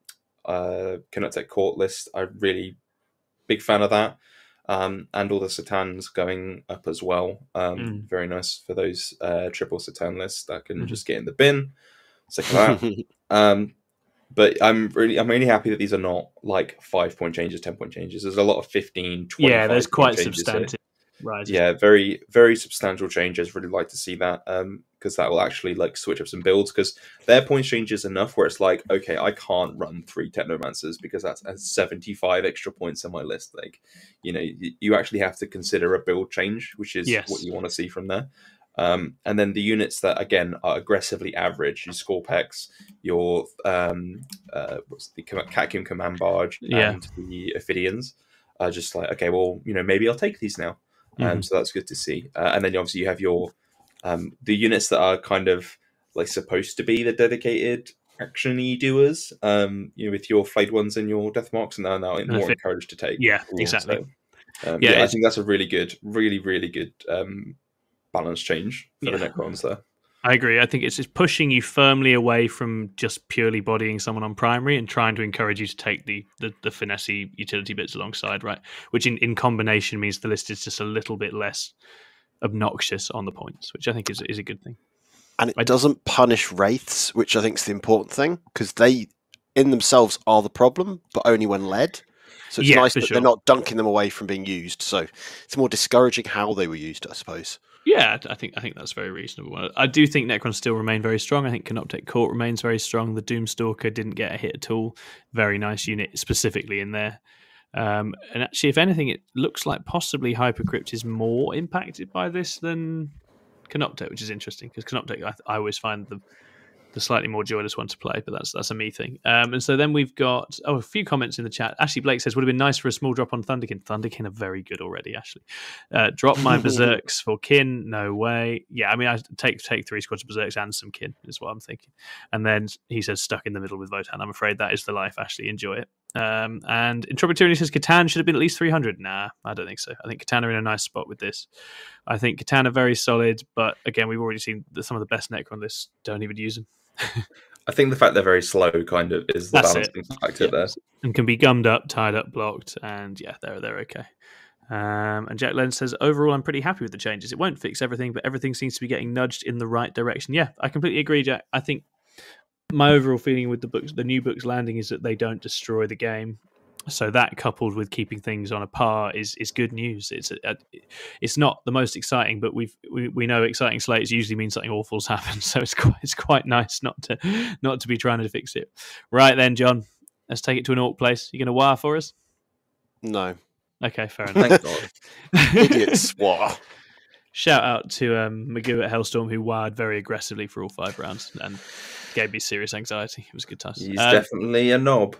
Canoptech Court list. I'm really big fan of that. And all the Satans going up as well. Very nice for those triple Satan lists that can just get in the bin. Sick of that. But I'm really happy that these are not like 5-point changes, 10-point changes. There's a lot of 15, 20. Yeah, there's quite substantive rises. Yeah, very, very substantial changes. Really like to see that because that will actually like switch up some builds because their point changes enough where it's like, okay, I can't run 3 Technomancers because that's 75 extra points on my list. Like, you actually have to consider a build change, which is what you want to see from there. And then the units that again are aggressively average, your Scorpex, your what's the Catacomb Command Barge, and the Ophidians are just like, okay, well, maybe I'll take these now. So that's good to see. And then obviously you have your the units that are kind of like supposed to be the dedicated action-y doers, with your Flayed Ones and your Deathmarks, and they're now more encouraged to take. Yeah, exactly. So, I think that's a really good, really, really good balance change for the Necrons there. I agree. I think it's just pushing you firmly away from just purely bodying someone on primary and trying to encourage you to take the finessey utility bits alongside, right? Which in combination means the list is just a little bit less obnoxious on the points, which I think is a good thing. And it doesn't punish wraiths, which I think is the important thing, because they in themselves are the problem, but only when led. So it's nice that they're not dunking them away from being used. So it's more discouraging how they were used, I suppose. Yeah, I think that's very reasonable. I do think Necrons still remain very strong. I think Canoptech Court remains very strong. The Doomstalker didn't get a hit at all. Very nice unit specifically in there. And actually, if anything, it looks like possibly Hypercrypt is more impacted by this than Canoptech, which is interesting because Canoptech I always find the slightly more joyless one to play, but that's a me thing. And so then we've got a few comments in the chat. Ashley Blake says, would have been nice for a small drop on Thunderkin. Thunderkin are very good already, Ashley. Drop my Berserks for Kin. No way. Yeah, I mean, I take 3 squads of Berserks and some Kin is what I'm thinking. And then he says, stuck in the middle with Votann. I'm afraid that is the life, Ashley. Enjoy it. And Intropiturni says, Catan should have been at least 300. Nah, I don't think so. I think Catan are in a nice spot with this. I think Catan are very solid, but again, we've already seen that some of the best Necron lists don't even use them. I think the fact they're very slow kind of is the balancing factor there. And can be gummed up, tied up, blocked, and they're okay. And Jack Len says, overall, I'm pretty happy with the changes. It won't fix everything, but everything seems to be getting nudged in the right direction. Yeah, I completely agree, Jack. I think my overall feeling with the new books landing is that they don't destroy the game. So that, coupled with keeping things on a par, is good news. It's not the most exciting, but we know exciting slates usually mean something awful's happened. So it's quite nice not to be trying to fix it. Right then, John, let's take it to an Orc place. You going to wire for us? No. Okay, fair enough. Thank God. Idiots. Wow. Shout out to Magoo at Hellstorm, who wired very aggressively for all 5 rounds and gave me serious anxiety. It was a good time. He's definitely a knob.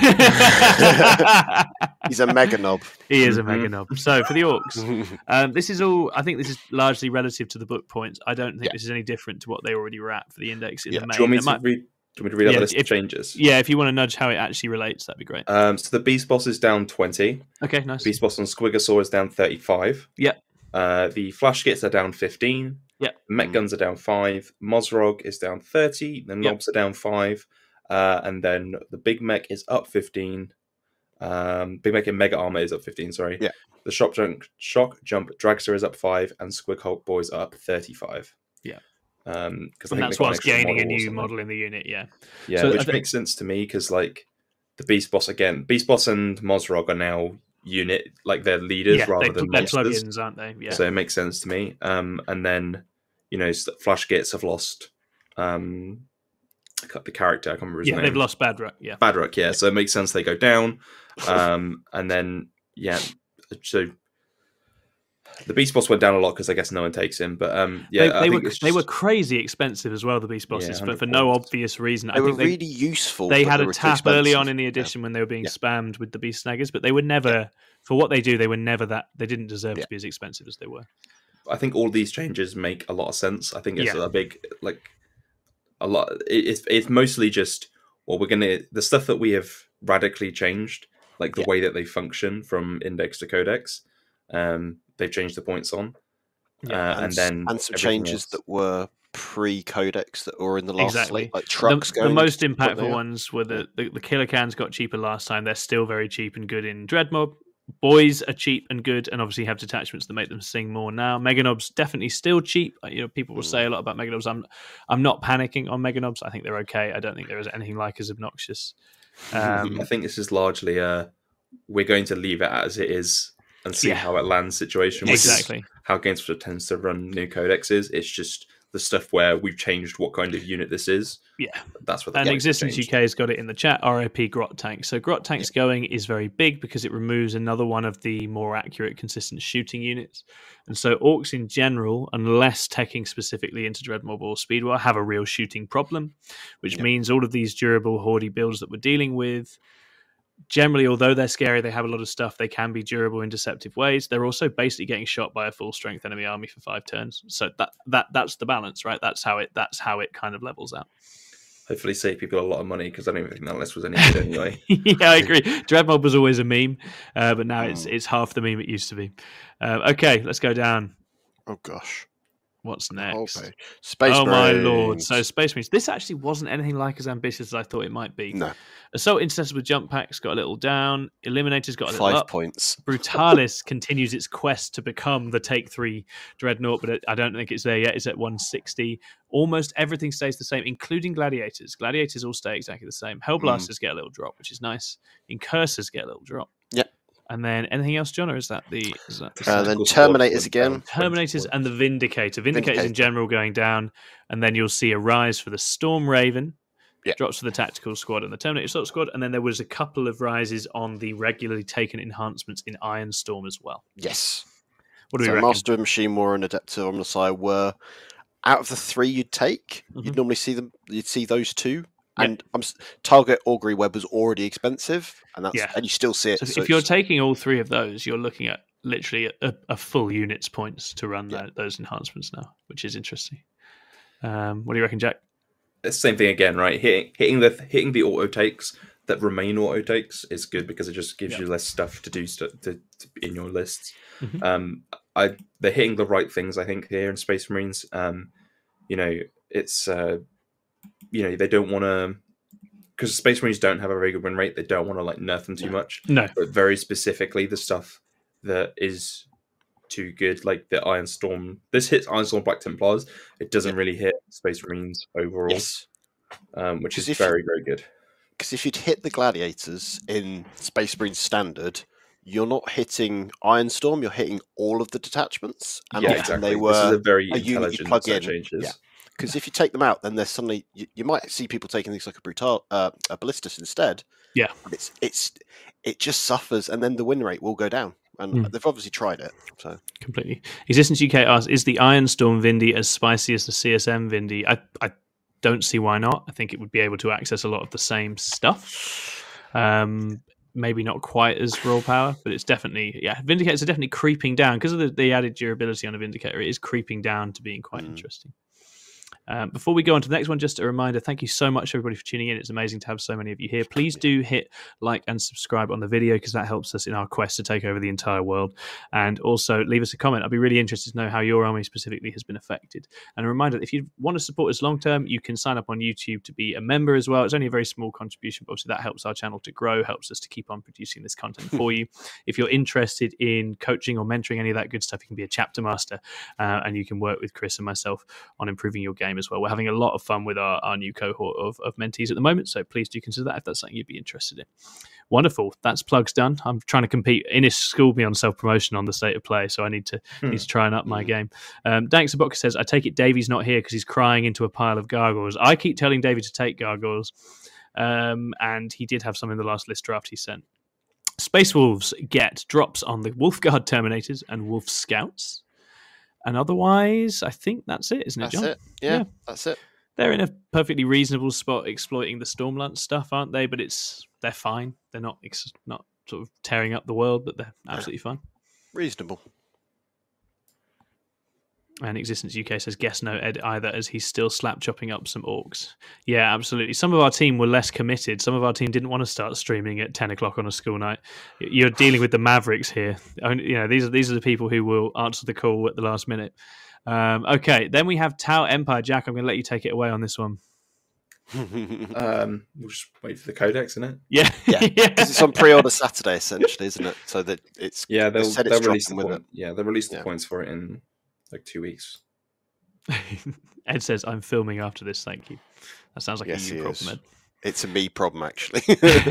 He's a mega knob. He is a mega knob. So for the Orcs, this is all. I think this is largely relative to the book points. I don't think this is any different to what they already were at for the index in the main. Do you want me to read out the list of changes? Yeah, if you want to nudge how it actually relates, that'd be great. So the Beast Boss is down 20. Okay, nice. Beast Boss on Squigosaur is down 35. Yep. The Flash Skits are down 15. Yep. Mech Guns are down 5. Mozrog is down 30. The Knobs are down 5. And then the Big Mech is up 15. Big Mech in Mega Armor is up 15, sorry. Yeah. The Shock Jump Dragster is up 5. And Squig Hulk Boys are up 35. Yeah. Because that's what's gaining a new model in the unit, yeah. Yeah, so which makes sense to me, because like the Beast Boss and Mozrog are now unit, like they're leaders rather than monsters. Plugins, aren't they? Yeah. So it makes sense to me. And then, Flash Gates have lost the character. I can't remember his name. They've lost Badrock. Yeah. Badrock, yeah. So it makes sense they go down. And then, so the Beast Boss went down a lot because I guess no one takes him. But they were crazy expensive as well, the Beast Bosses, for no obvious reason. They were really useful. They had a tap early on in the edition when they were being spammed with the Beast Snaggers, but they were never, for what they do, they were never that. They didn't deserve to be as expensive as they were. I think all these changes make a lot of sense. I think it's a big, a lot. It's mostly just, the stuff that we have radically changed, like the way that they function from Index to Codex. They've changed the points on, and some changes that were pre-Codex that were in the last slate, like trucks. The most impactful ones were the Killer Cans got cheaper last time. They're still very cheap and good in Dreadmob. Boys are cheap and good, and obviously have detachments that make them sing more now. Meganobs definitely still cheap. People will say a lot about Meganobs. I'm not panicking on Meganobs. I think they're okay. I don't think there is anything like as obnoxious. I think this is largely we're going to leave it as it is and see how it lands situation. Exactly. How Games Workshop tends to run new codexes. It's just the stuff where we've changed what kind of unit this is. Yeah. That's what and Existence UK has got it in the chat, RIP Grot Tank. So Grot Tank's going is very big because it removes another one of the more accurate, consistent shooting units. And so Orcs in general, unless teching specifically into Dreadmob or Speedwar, have a real shooting problem, which means all of these durable Hordy builds that we're dealing with, generally, although they're scary, they have a lot of stuff. They can be durable in deceptive ways. They're also basically getting shot by a full strength enemy army for 5 turns. So that's the balance, right? That's how it kind of levels out. Hopefully, save people a lot of money, because I don't even think that list was any good anyway. Yeah, I agree. Dreadmob was always a meme, but now it's half the meme it used to be. Okay, let's go down. Oh gosh. What's next? Okay. Space Marines. My lord. So Space Marines. This actually wasn't anything like as ambitious as I thought it might be. No. Assault Intercessor with Jump Packs got a little down. Eliminator's got a little 5 up. points. Brutalis continues its quest to become the Take 3 Dreadnought, but I don't think it's there yet. It's at 160. Almost everything stays the same, including Gladiators. Gladiators all stay exactly the same. Hellblasters get a little drop, which is nice. Incursors get a little drop. Yep. And then anything else, John, or is that the... then Terminators again. Terminators and the Vindicator. Vindicators in general going down. And then you'll see a rise for the Storm Raven. Drops for the Tactical Squad and the Terminator Assault Squad. And then there was a couple of rises on the regularly taken enhancements in Iron Storm as well. Yes. What do we reckon? Master of Machine War and Adeptor Omnissiah were, out of the 3 you'd take, you'd normally see them. You'd see those 2. And Target Augury Web was already expensive, and and you still see it. So if you're taking all 3 of those, you're looking at literally a full unit's points to run those enhancements now, which is interesting. What do you reckon, Jack? It's the same thing again, right? Hitting the auto takes that remain auto takes is good, because it just gives you less stuff to do in your lists. They're hitting the right things, I think, here in Space Marines. It's they don't want to, because Space Marines don't have a very good win rate. They don't want to nerf them too much. No, but very specifically the stuff that is too good, like the Iron Storm. This hits Iron Storm Black Templars. It doesn't really hit Space Marines overall, which is very, very good. because if you'd hit the gladiators in Space Marine Standard, you're not hitting Ironstorm, you're hitting all of the detachments. And exactly. And they were this is a very unit you plug in. Changes. Yeah. Because if you take them out, then there's suddenly you might see people taking things like a Ballistus instead. Yeah, it just suffers, and then the win rate will go down. And they've obviously tried it. So completely. Existence UK asks, is the Ironstorm Vindy as spicy as the CSM Vindy? I don't see why not. I think it would be able to access a lot of the same stuff. Maybe not quite as raw power, but it's definitely, Vindicators are definitely creeping down because of the added durability on a Vindicator. It is creeping down to being quite interesting. Before we go on to the next one, just a reminder, thank you so much everybody for tuning in. It's amazing to have so many of you here. Please do hit like and subscribe on the video because that helps us in our quest to take over the entire world. And also leave us a comment. I'd be really interested to know how your army specifically has been affected. And a reminder, if you want to support us long term, you can sign up on YouTube to be a member as well. It's only a very small contribution, but obviously that helps our channel to grow, helps us to keep on producing this content for you. If you're interested in coaching or mentoring any of that good stuff, you can be a chapter master and you can work with Chris and myself on improving your game as well. We're having a lot of fun with our new cohort of mentees at the moment, so please do consider that if that's something you'd be interested in. Wonderful. That's plugs done. I'm trying to compete. Innis schooled me on self-promotion on the state of play, so I need to try and up my game. Danks Aboka says, I take it Davey's not here because he's crying into a pile of gargoyles. I keep telling Davey to take gargoyles, and he did have some in the last list draft he sent. Space Wolves get drops on the Wolfguard Terminators and Wolf Scouts. And otherwise, I think that's it, isn't it, John? That's it. Yeah, that's it. They're in a perfectly reasonable spot exploiting the Stormlance stuff, aren't they? But they're fine. They're not sort of tearing up the world, but they're absolutely fine. Reasonable. And Existence UK says, guess no Ed either, as he's still slap chopping up some orcs. Yeah, absolutely. Some of our team were less committed. Some of our team didn't want to start streaming at 10 o'clock on a school night. You're dealing with the Mavericks here. These are the people who will answer the call at the last minute. Okay, then we have Tau Empire. Jack, I'm going to let you take it away on this one. We'll just wait for the codex, isn't it? Yeah. It's on pre-order Saturday, essentially, isn't it? So that it's they'll release the with point. it. Yeah, they'll release the points for it in like 2 weeks. Ed says, I'm filming after this, thank you. That sounds like a you problem, Ed. It's a me problem, actually.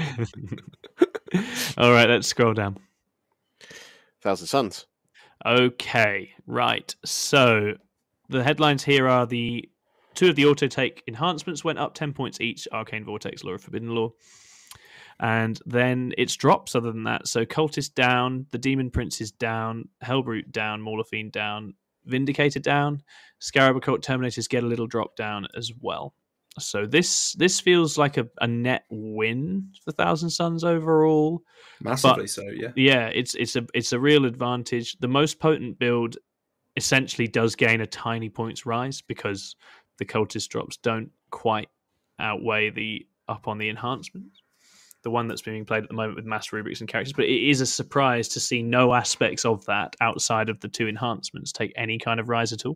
All right, let's scroll down. Thousand Suns. Okay, right. So the headlines here are the two of the auto take enhancements went up 10 points each, Arcane Vortex, Law of Forbidden Law. And then it's drops other than that. So Cultist down, the Demon Prince is down, Hellbrute down, Maulafine down, Vindicator down, Scarab Occult Terminators get a little drop down as well. So this feels like a net win for Thousand Suns overall. Massively so, yeah. Yeah, it's a real advantage. The most potent build essentially does gain a tiny points rise because the Cultist drops don't quite outweigh the up on the enhancements. The one that's being played at the moment with mass rubrics and characters, but it is a surprise to see no aspects of that outside of the two enhancements take any kind of rise at all.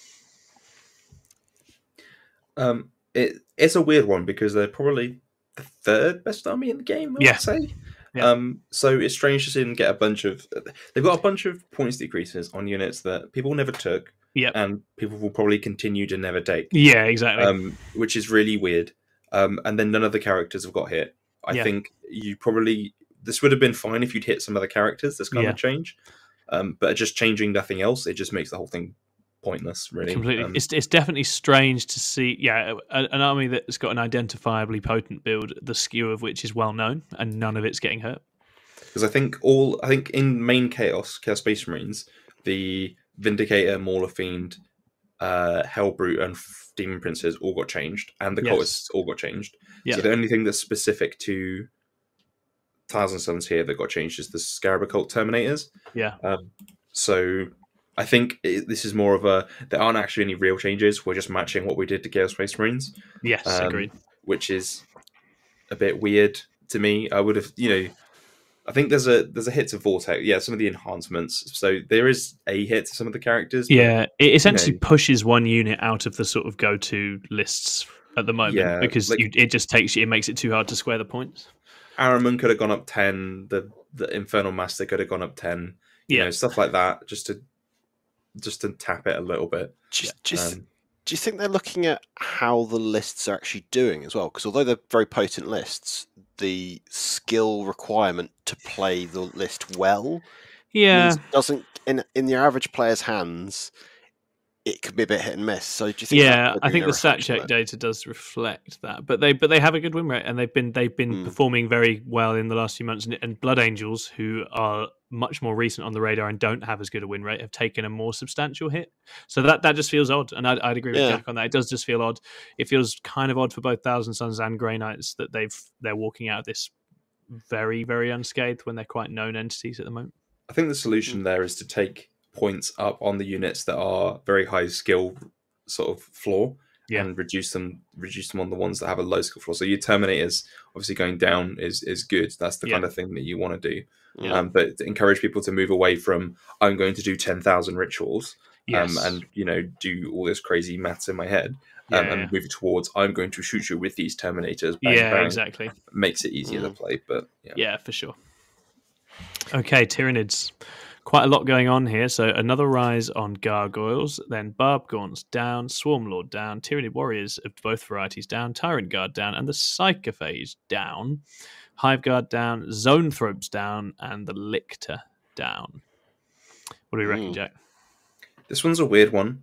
It's a weird one because they're probably the third best army in the game, I would say. Yeah. So it's strange to see them get a bunch of... They've got a bunch of points decreases on units that people never took, and people will probably continue to never take. Yeah, exactly. Which is really weird. And then none of the characters have got hit. I think you probably... This would have been fine if you'd hit some other characters, this kind of change. But just changing nothing else, it just makes the whole thing pointless, really. Completely. It's definitely strange to see, an army that's got an identifiably potent build, the skew of which is well known, and none of it's getting hurt. Because I think in main Chaos Space Marines, the Vindicator, Mauler Fiend, Hellbrute, and Demon Princes all got changed, and the Cultists all got changed. So the only thing that's specific to Thousand Suns here that got changed is the Scarab Occult Terminators. So I think this is more of there aren't actually any real changes. We're just matching what we did to Chaos Space Marines. Yes, agreed. Which is a bit weird to me. I would have, I think there's a hit to Vortex. Yeah, some of the enhancements. So there is a hit to some of the characters. Yeah, it essentially pushes one unit out of the sort of go-to lists at the moment because it makes it too hard to square the points. Araman could have gone up 10. The Infernal Master could have gone up 10. You know, stuff like that, just to tap it a little bit. Do you think they're looking at how the lists are actually doing as well? Because although they're very potent lists, the skill requirement to play the list well means it doesn't in your average player's hands. It could be a bit hit and miss. So do you think? Yeah, I think the stat check data does reflect that, but they have a good win rate, and they've been performing very well in the last few months. And Blood Angels, who are much more recent on the radar and don't have as good a win rate, have taken a more substantial hit. So that just feels odd, and I'd agree with Jack on that. It does just feel odd. It feels kind of odd for both Thousand Sons and Grey Knights that they're walking out of this very, very unscathed when they're quite known entities at the moment. I think the solution there is to take points up on the units that are very high skill sort of floor and reduce them on the ones that have a low skill floor. So your Terminators obviously going down is good. That's the kind of thing that you want to do. But to encourage people to move away from I'm going to do 10,000 rituals and do all this crazy maths in my head and move towards I'm going to shoot you with these Terminators. Bang, bang, exactly. Makes it easier to play. But yeah, for sure. Okay, Tyranids. Quite a lot going on here. So another rise on Gargoyles, then Barb Gaunts down, Swarmlord down, Tyranid Warriors of both varieties down, Tyrant Guard down, and the Psychophage down, Hive Guard down, Zoanthropes down, and the Lictor down. What do we reckon, Jack? This one's a weird one.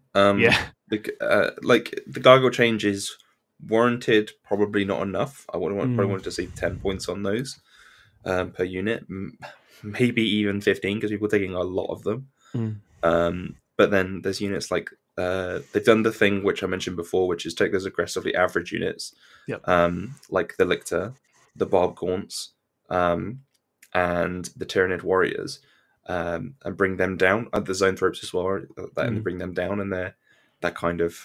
The Gargoyle change is warranted, probably not enough. I would probably wanted to see 10 points on those per unit. Maybe even 15 because people are taking a lot of them. But then there's units like they've done the thing which I mentioned before, which is take those aggressively average units, like the Lictor, the Barb Gaunts, and the Tyranid Warriors, and bring them down. The Zoanthropes as well, and bring them down, and they're that kind of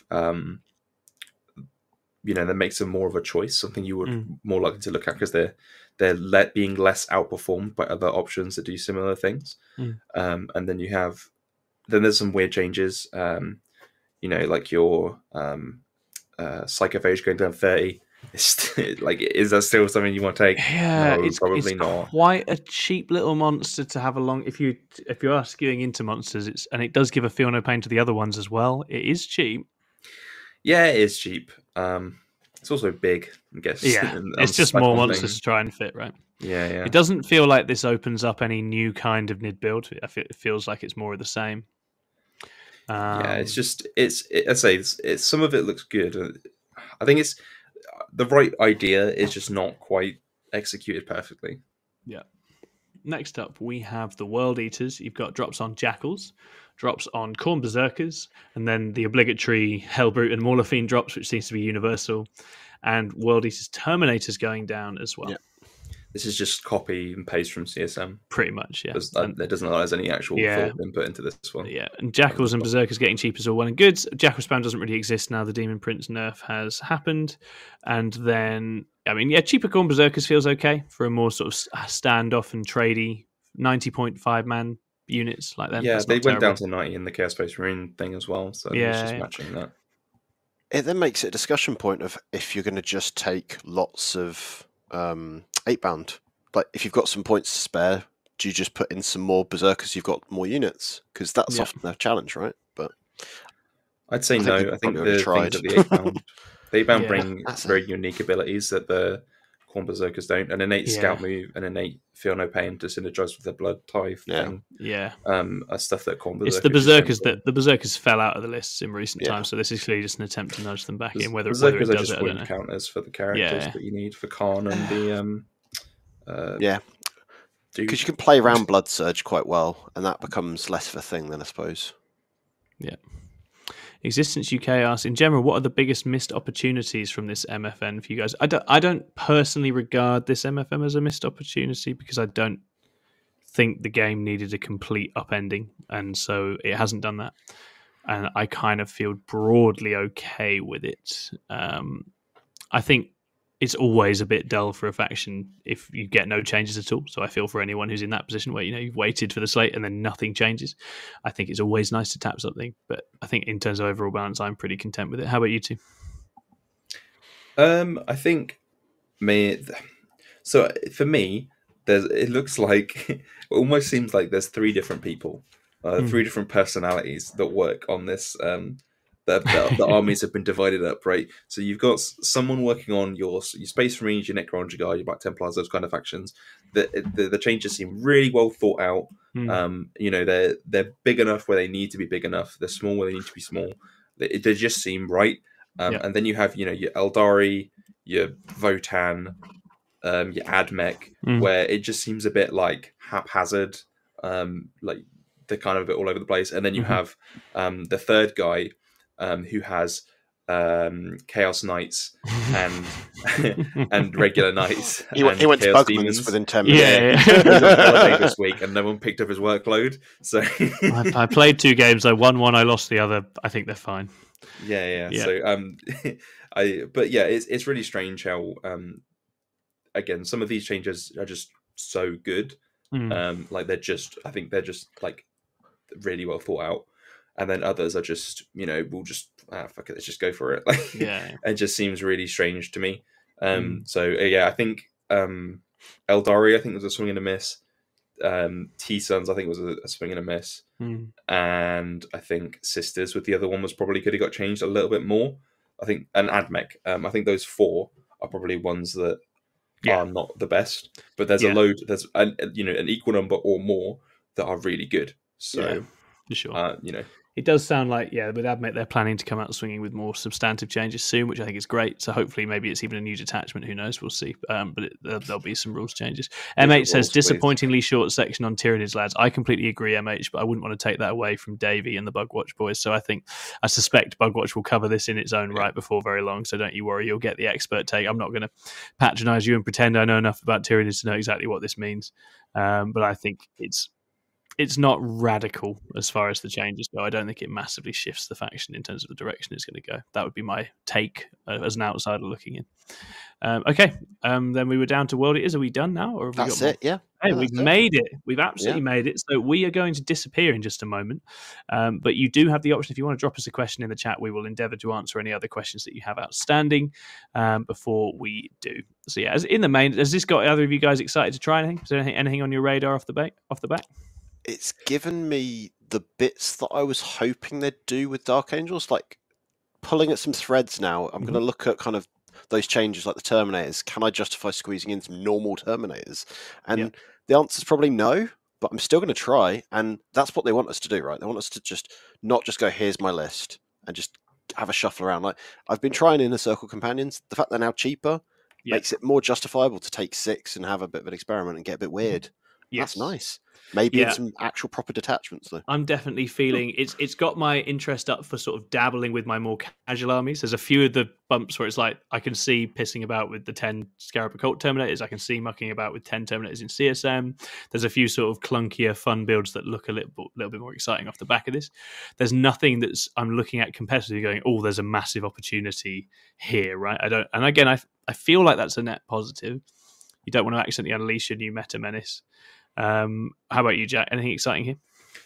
that makes them more of a choice, something you would more likely to look at because they're being less outperformed by other options that do similar things. And then there's some weird changes, like your Psychophage going down 30. Is that still something you want to take? Yeah, no, it's probably not. Quite a cheap little monster to have along. If you are skewing into monsters, and it does give a feel no pain to the other ones as well. It is cheap. Yeah, it is cheap. It's also big, I guess. Yeah, it's just more monsters to try and fit, right? Yeah. It doesn't feel like this opens up any new kind of Nid build. It feels like it's more of the same. It's just it's some of it looks good. I think it's the right idea. Is just not quite executed perfectly. Yeah. Next up, we have the World Eaters. You've got drops on Jackals, drops on Khorne Berserkers, and then the obligatory Hellbrute and Mauler Fiend drops, which seems to be universal, and World Eaters Terminators going down as well. Yeah. This is just copy and paste from CSM. Pretty much, yeah. There doesn't allow any actual thought input into this one. Yeah, and Jackals and Berserkers getting cheap is all well and good. Jackal spam doesn't really exist now. The Demon Prince nerf has happened. And then, cheaper Khorne Berserkers feels okay for a more sort of standoff and tradey 90.5 man units like that. Yeah, they went down to 90 in the Chaos Space Marine thing as well, so it's just matching that. It then makes it a discussion point of if you're going to just take lots of 8-bound. Like, if you've got some points to spare, do you just put in some more Berserkers? You've got more units, because that's often a challenge, right? But I'd say no. I think the 8-bound bring very unique abilities that the Khorne Berserkers don't. An innate scout move, an innate feel no pain to synergize with their blood type thing. Yeah. Stuff that Khorne Berserkers. It's the Berserkers the Berserkers fell out of the lists in recent times, so this is clearly just an attempt to nudge them back in. Whether it does are just it, win counters for the characters that you need for Khan and the because you can play around Blood Surge quite well, and that becomes less of a thing then, I suppose. Yeah. Existence UK asks, in general, what are the biggest missed opportunities from this MFN for you guys? I don't personally regard this MFM as a missed opportunity because I don't think the game needed a complete upending, and so it hasn't done that. And I kind of feel broadly okay with it. I think it's always a bit dull for a faction if you get no changes at all. So I feel for anyone who's in that position where you've waited for the slate and then nothing changes. I think it's always nice to tap something, but I think in terms of overall balance, I'm pretty content with it. How about you two? I think for me, it looks like it almost seems like there's three different people, three different personalities that work on this the armies have been divided up, right? So you've got someone working on your Space Marines, your Necrons, your Guard, your Black Templars, those kind of factions. The changes seem really well thought out. They're big enough where they need to be big enough. They're small where they need to be small. They just seem right. And then you have your Eldari, your Votann, your Admech, where it just seems a bit like haphazard, like they're kind of a bit all over the place. And then you have the third guy who has Chaos Knights and regular Knights. He went to Bugman's within 10 minutes. Yeah. He was on holiday this week, and no one picked up his workload. So I played 2 games. I won one. I lost the other. I think they're fine. Yeah. So it's really strange how again some of these changes are just so good. Like I think they're just like really well thought out. And then others are just, we'll just fuck it, let's just go for it. Like, it just seems really strange to me. I think Eldari, I think was a swing and a miss. T-Sons, I think was a swing and a miss. And I think Sisters with the other one was probably could have got changed a little bit more. I think, and Admech. I think those 4 are probably ones that are not the best. But there's a load. There's an equal number or more that are really good. So for sure. It does sound like, with Admech, they're planning to come out swinging with more substantive changes soon, which I think is great. So hopefully maybe it's even a new detachment. Who knows? We'll see. But there'll be some rules changes. MH says, disappointingly short section on Tyranids, lads. I completely agree, MH, but I wouldn't want to take that away from Davey and the Bugwatch boys. So I suspect Bugwatch will cover this in its own right before very long. So don't you worry. You'll get the expert take. I'm not going to patronize you and pretend I know enough about Tyranids to know exactly what this means. But I think it's not radical as far as the changes go. I don't think it massively shifts the faction in terms of the direction it's going to go. That would be my take as an outsider looking in. Then we were down to World Eaters. Are we done now? Or have That's we got it, yeah. Hey, we've made it. We've absolutely made it. So we are going to disappear in just a moment. But you do have the option, if you want to drop us a question in the chat, we will endeavour to answer any other questions that you have outstanding before we do. So as in the main, has this got either of you guys excited to try anything? Is there anything on your radar off the bat? It's given me the bits that I was hoping they'd do with Dark Angels, like pulling at some threads now. I'm going to look at kind of those changes like the Terminators. Can I justify squeezing in some normal Terminators? And the answer is probably no, but I'm still going to try. And that's what they want us to do, right? They want us to just not just go, here's my list, and just have a shuffle around. Like I've been trying Inner Circle Companions. The fact they're now cheaper makes it more justifiable to take 6 and have a bit of an experiment and get a bit weird. That's nice. Maybe in some actual proper detachments, though. I'm definitely feeling it's got my interest up for sort of dabbling with my more casual armies. There's a few of the bumps where it's like I can see pissing about with the 10 Scarab Occult Terminators. I can see mucking about with 10 Terminators in CSM. There's a few sort of clunkier fun builds that look a little bit more exciting off the back of this. There's nothing that's I'm looking at competitively going, oh, there's a massive opportunity here, right? I feel like that's a net positive. You don't want to accidentally unleash a new meta menace. How about you, Jack? Anything exciting here?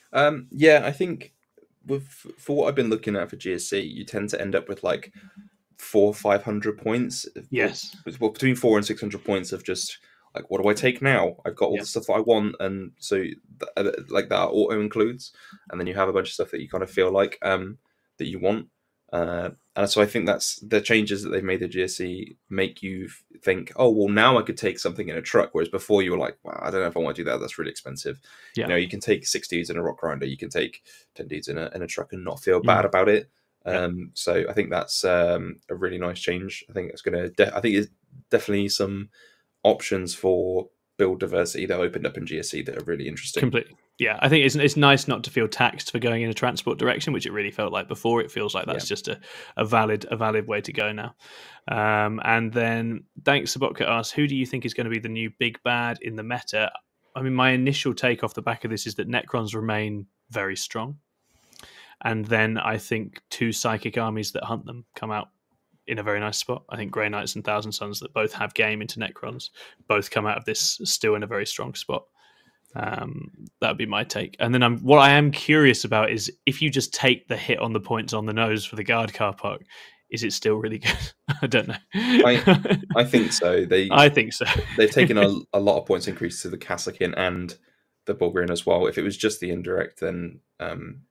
I think for what I've been looking at for GSC, you tend to end up with like 400 or 500 points. Yes, between 400 and 600 points of just like, what do I take now? I've got all the stuff that I want, and so like that auto includes, and then you have a bunch of stuff that you kind of feel like that you want. And so I think that's the changes that they've made to GSC make you think, oh, well, now I could take something in a truck. Whereas before you were like, well, I don't know if I want to do that. That's really expensive. Yeah. You can take 6 dudes in a rock grinder. You can take 10 dudes in a truck and not feel bad about it. So I think that's a really nice change. I think it's I think it's definitely some options for build diversity that opened up in GSC that are really interesting. Completely. Yeah, I think it's nice not to feel taxed for going in a transport direction, which it really felt like before. It feels like that's just a valid way to go now. And then Thanks Sabotka asks, who do you think is going to be the new big bad in the meta? I mean, my initial take off the back of this is that Necrons remain very strong. And then I think 2 psychic armies that hunt them come out in a very nice spot. I think Grey Knights and Thousand Sons that both have game into Necrons both come out of this still in a very strong spot. That would be my take. And then what I am curious about is if you just take the hit on the points on the nose for the guard car park, is it still really good? I don't know. I think so. I think so. They've taken a lot of points increase to the Kassakin and the Bulgarian as well. If it was just the indirect, then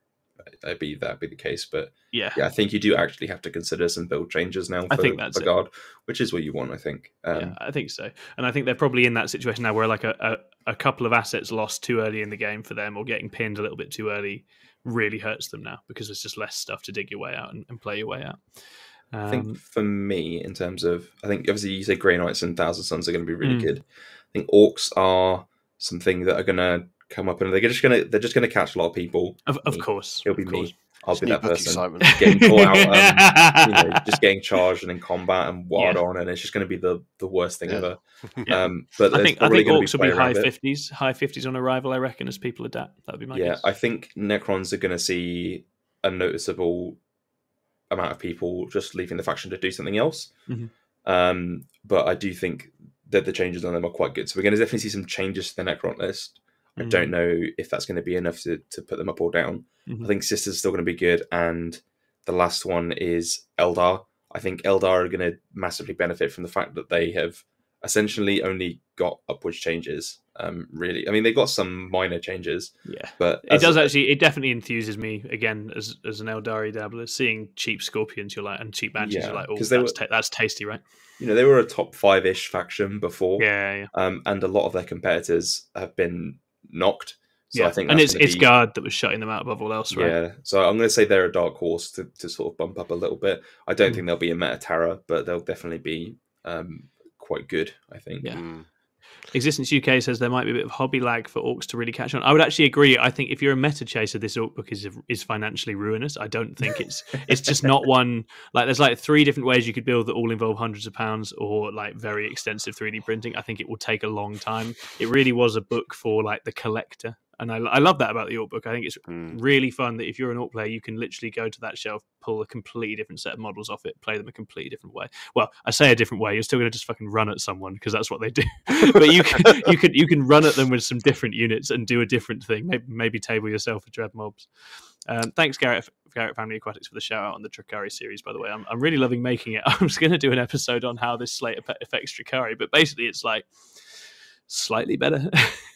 that'd be the case. But yeah, I think you do actually have to consider some build changes now. I think that's for guard, which is what you want. I think. Yeah, I think so, and I think they're probably in that situation now where like a couple of assets lost too early in the game for them, or getting pinned a little bit too early, really hurts them now because there's just less stuff to dig your way out and play your way out. I think for me, in terms of, I think obviously you say Grey Knights and Thousand Suns are going to be really good. I think Orcs are something that are going to come up, and they're just going to catch a lot of people. Of course, it'll be me. I'll be that person excitement. getting caught out, just getting charged and in combat and wild on, and it's just going to be the worst thing ever. But I think Orcs will be high 50s on arrival, I reckon, as people adapt. That'd be my guess. I think Necrons are going to see a noticeable amount of people just leaving the faction to do something else. But I do think that the changes on them are quite good. So we're going to definitely see some changes to the Necron list. I don't know if that's going to be enough to put them up or down. I think Sisters is still going to be good. And the last one is Eldar. I think Eldar are going to massively benefit from the fact that they have essentially only got upwards changes. Really, I mean, they got some minor changes. Yeah, but it definitely enthuses me again as an Eldari dabbler. Seeing cheap Scorpions, you're like, and cheap Banshees, you're like, oh, that's tasty, right? They were a top 5-ish faction before. Yeah. And a lot of their competitors have been knocked. So I think, and it's Guard that was shutting them out above all else, right? Yeah, so I'm going to say they're a dark horse to sort of bump up a little bit. I don't think they'll be a meta Terra, but they'll definitely be quite good, I think. Yeah. Existence UK says there might be a bit of hobby lag for Orcs to really catch on. I would actually agree. I think if you're a meta chaser, this Orc book is financially ruinous. I don't think it's just not one. Like there's like 3 different ways you could build that all involve hundreds of pounds or like very extensive 3D printing. I think it will take a long time. It really was a book for like the collector. And I love that about the Orc book. I think it's really fun that if you're an Orc player, you can literally go to that shelf, pull a completely different set of models off it, play them a completely different way. Well, I say a different way. You're still going to just fucking run at someone because that's what they do. But you can run at them with some different units and do a different thing. Maybe table yourself with dread mobs. Thanks, Garrett Family Aquatics, for the shout out on the Drukhari series. By the way, I'm really loving making it. I was going to do an episode on how this slate affects Drukhari, but basically it's like slightly better.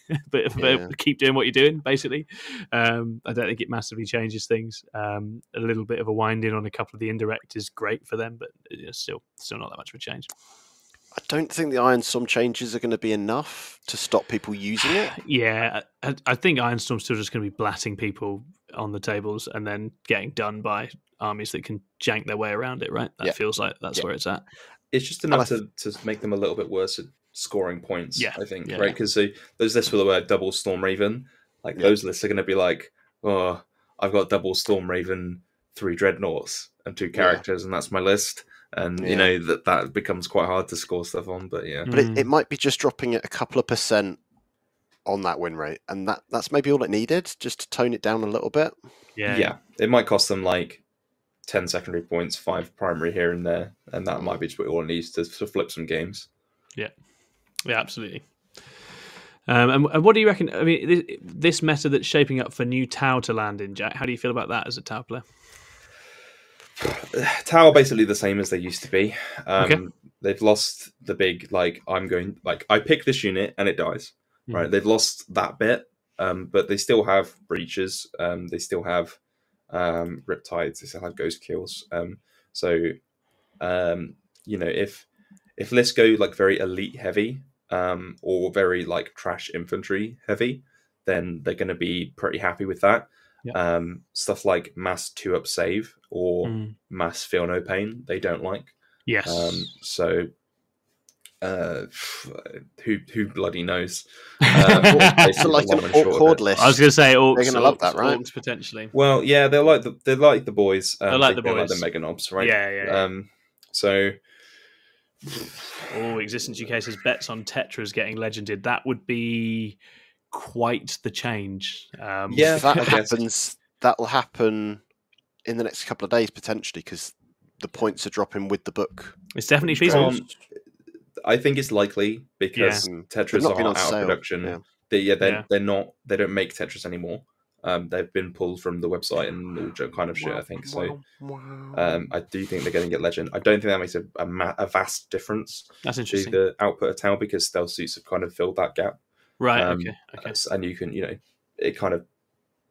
but keep doing what you're doing, basically. I don't think it massively changes things. A little bit of a wind in on a couple of the indirect is great for them, but still not that much of a change. I don't think the Ironstorm changes are going to be enough to stop people using it. Yeah, I think Ironstorm's still just going to be blatting people on the tables and then getting done by armies that can jank their way around it, right? That feels like that's where it's at. It's just enough to make them a little bit worse at scoring points, I think, right? Yeah. Because there's this with the word double Storm Raven. Like those lists are going to be like, oh, I've got double Storm Raven, 3 Dreadnoughts and 2 characters, and that's my list. And that becomes quite hard to score stuff on, but but it might be just dropping it a couple of % on that win rate, and that's maybe all it needed, just to tone it down a little bit. Yeah, it might cost them like 10 secondary points, 5 primary here and there, and that might be just what all it needs to flip some games. Yeah, absolutely. And what do you reckon? I mean, this meta that's shaping up for new Tau to land in, Jack. How do you feel about that as a Tau player? Tau are basically the same as they used to be. They've lost the big I pick this unit and it dies. Right? They've lost that bit, but they still have breaches. They still have riptides. They still have ghost kills. If lists go like very elite heavy, or very like trash infantry heavy, then they're going to be pretty happy with that. Stuff like mass 2-up save or mass feel no pain, they don't like. Yes. Who bloody knows? It's like an Orc list. I was going to say Orcs. They're going to love that, right? Orcs potentially. Well, yeah, they're like the boys. They like the boys. They like the Mega Knobs, right? Yeah. Existence UK says bets on Tetras getting legended. That would be quite the change. If that happens, that'll happen in the next couple of days potentially, because the points are dropping with the book. It's definitely feasible. I think it's likely because Tetras are out of production. They're not. They don't make Tetras anymore. They've been pulled from the website and all kind of shit, I think. So I do think they're going to get Legend. I don't think that makes a vast difference to the output of Tau, because stealth suits have kind of filled that gap. Right, okay. And you can, it kind of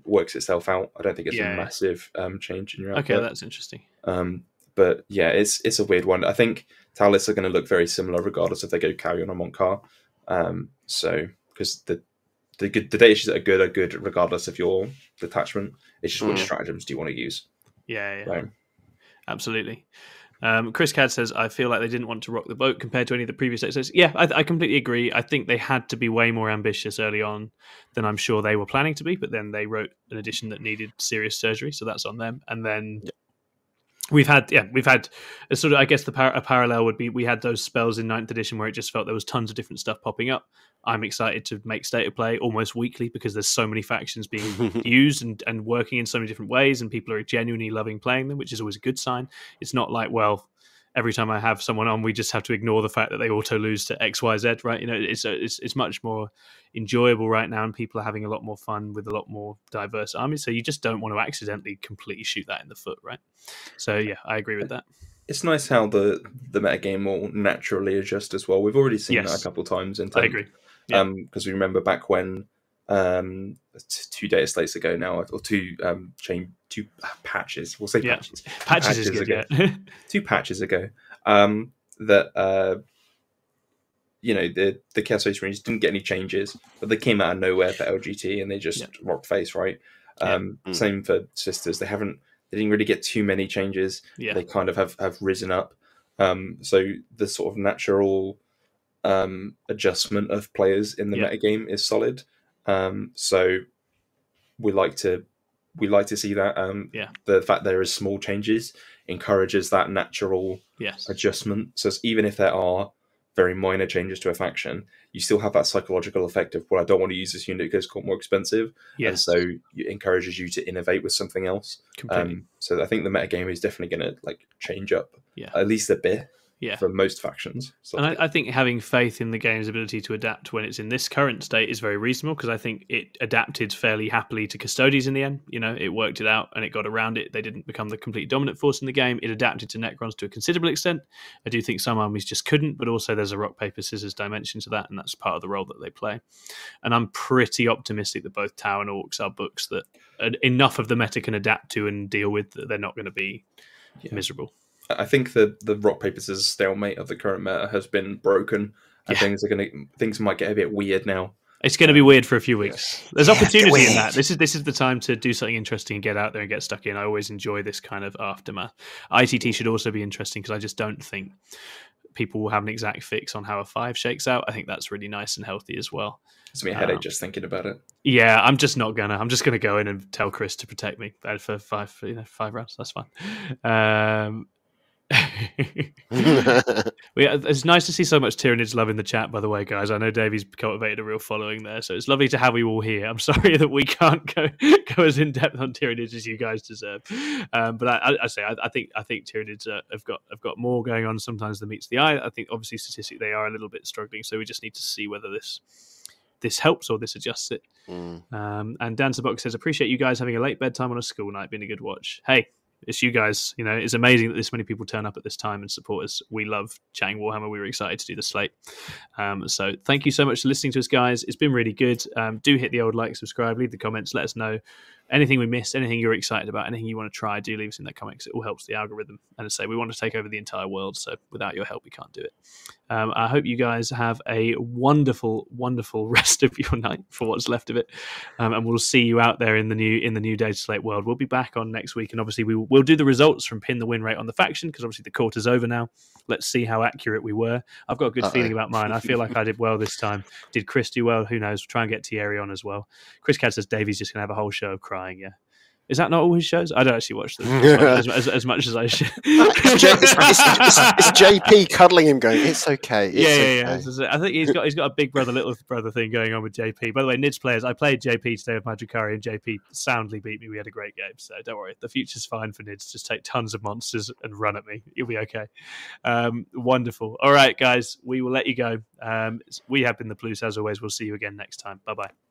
works itself out. I don't think it's a massive change in your output. Okay, that's interesting. But yeah, it's a weird one. I think Talis are going to look very similar regardless if they go Carrion or Montcar. So because the data sheets that are good regardless of your detachment. It's just which stratagems do you want to use. Yeah. Right. Absolutely. Chris Cad says, I feel like they didn't want to rock the boat compared to any of the previous episodes. Yeah, I completely agree. I think they had to be way more ambitious early on than I'm sure they were planning to be, but then they wrote an edition that needed serious surgery, so that's on them. And then we've had a sort of, I guess a parallel would be, we had those spells in 9th edition where it just felt there was tons of different stuff popping up. I'm excited to make State of Play almost weekly because there's so many factions being used and working in so many different ways, and people are genuinely loving playing them, which is always a good sign. It's not like, well, every time I have someone on, we just have to ignore the fact that they auto lose to XYZ, right? You know, it's much more enjoyable right now, and people are having a lot more fun with a lot more diverse armies. So you just don't want to accidentally completely shoot that in the foot, right? So yeah, I agree with that. It's nice how the metagame will naturally adjust as well. We've already seen that a couple of times. I agree. Because we remember back when 2 data slates ago now, or two patches. We'll say patches. Patches is good. Ago, 2 patches ago, that the Chaos Space Marines didn't get any changes, but they came out of nowhere for LGT and they just rocked face, right? Same for Sisters. They didn't really get too many changes. They kind of have risen up. So the sort of natural adjustment of players in the metagame is solid. So we like to see that. The fact there is small changes encourages that natural adjustment. So even if there are very minor changes to a faction, you still have that psychological effect of, well, I don't want to use this unit because it's got more expensive. And so it encourages you to innovate with something else. So I think the metagame is definitely going to change up at least a bit. For most factions. And I think having faith in the game's ability to adapt when it's in this current state is very reasonable, because I think it adapted fairly happily to Custodies in the end. You know, it worked it out and it got around it. They didn't become the complete dominant force in the game. It adapted to Necrons to a considerable extent. I do think some armies just couldn't, but also there's a rock, paper, scissors dimension to that, and that's part of the role that they play. And I'm pretty optimistic that both Tau and Orcs are books that enough of the meta can adapt to and deal with that they're not going to be miserable. I think the rock paper scissors stalemate of the current meta has been broken, and things might get a bit weird now. It's going to be weird for a few weeks. There's opportunity in that. This is the time to do something interesting and get out there and get stuck in. I always enjoy this kind of aftermath. ITT should also be interesting, because I just don't think people will have an exact fix on how a 5 shakes out. I think that's really nice and healthy as well. It's me a headache just thinking about it. Yeah, I'm just not gonna. I'm just gonna go in and tell Chris to protect me for 5 rounds. That's fine. It's nice to see so much Tyranids love in the chat, by the way, guys. I know Davey's cultivated a real following there, so it's lovely to have you all here. I'm sorry that we can't go as in depth on Tyranids as you guys deserve, but I think Tyranids have got more going on sometimes than meets the eye. I think obviously statistically they are a little bit struggling, so we just need to see whether this helps or this adjusts it. And Dancer Box says, appreciate you guys having a late bedtime on a school night, being a good watch. Hey, it's you guys. You know, it's amazing that this many people turn up at this time and support us. We love chatting Warhammer. We were excited to do the slate. So thank you so much for listening to us, guys. It's been really good. Do hit the old like, subscribe, leave the comments, let us know anything we missed, anything you're excited about, anything you want to try. Do leave us in the comments. It all helps the algorithm. And I say, we want to take over the entire world, so without your help we can't do it. I hope you guys have a wonderful rest of your night, for what's left of it, and we'll see you out there in the new Data Slate world. We'll be back on next week, and obviously we'll do the results from Pin the Win Rate on the faction, because obviously the quarter's over now. Let's see how accurate we were. I've got a good feeling about mine. I feel like I did well this time. Did Chris do well? Who knows? We'll try and get Thierry on as well. Chris Cad says Davey's just going to have a whole show of crying. Yeah. Is that not all his shows? I don't actually watch them as much as I should. It's JP cuddling him, going, "It's okay." Yeah. I think he's got a big brother, little brother thing going on with JP. By the way, Nids players, I played JP today with Madrikari, and JP soundly beat me. We had a great game, so don't worry. The future's fine for Nids. Just take tons of monsters and run at me. You'll be okay. Wonderful. All right, guys, we will let you go. We have been the Blues, as always. We'll see you again next time. Bye bye.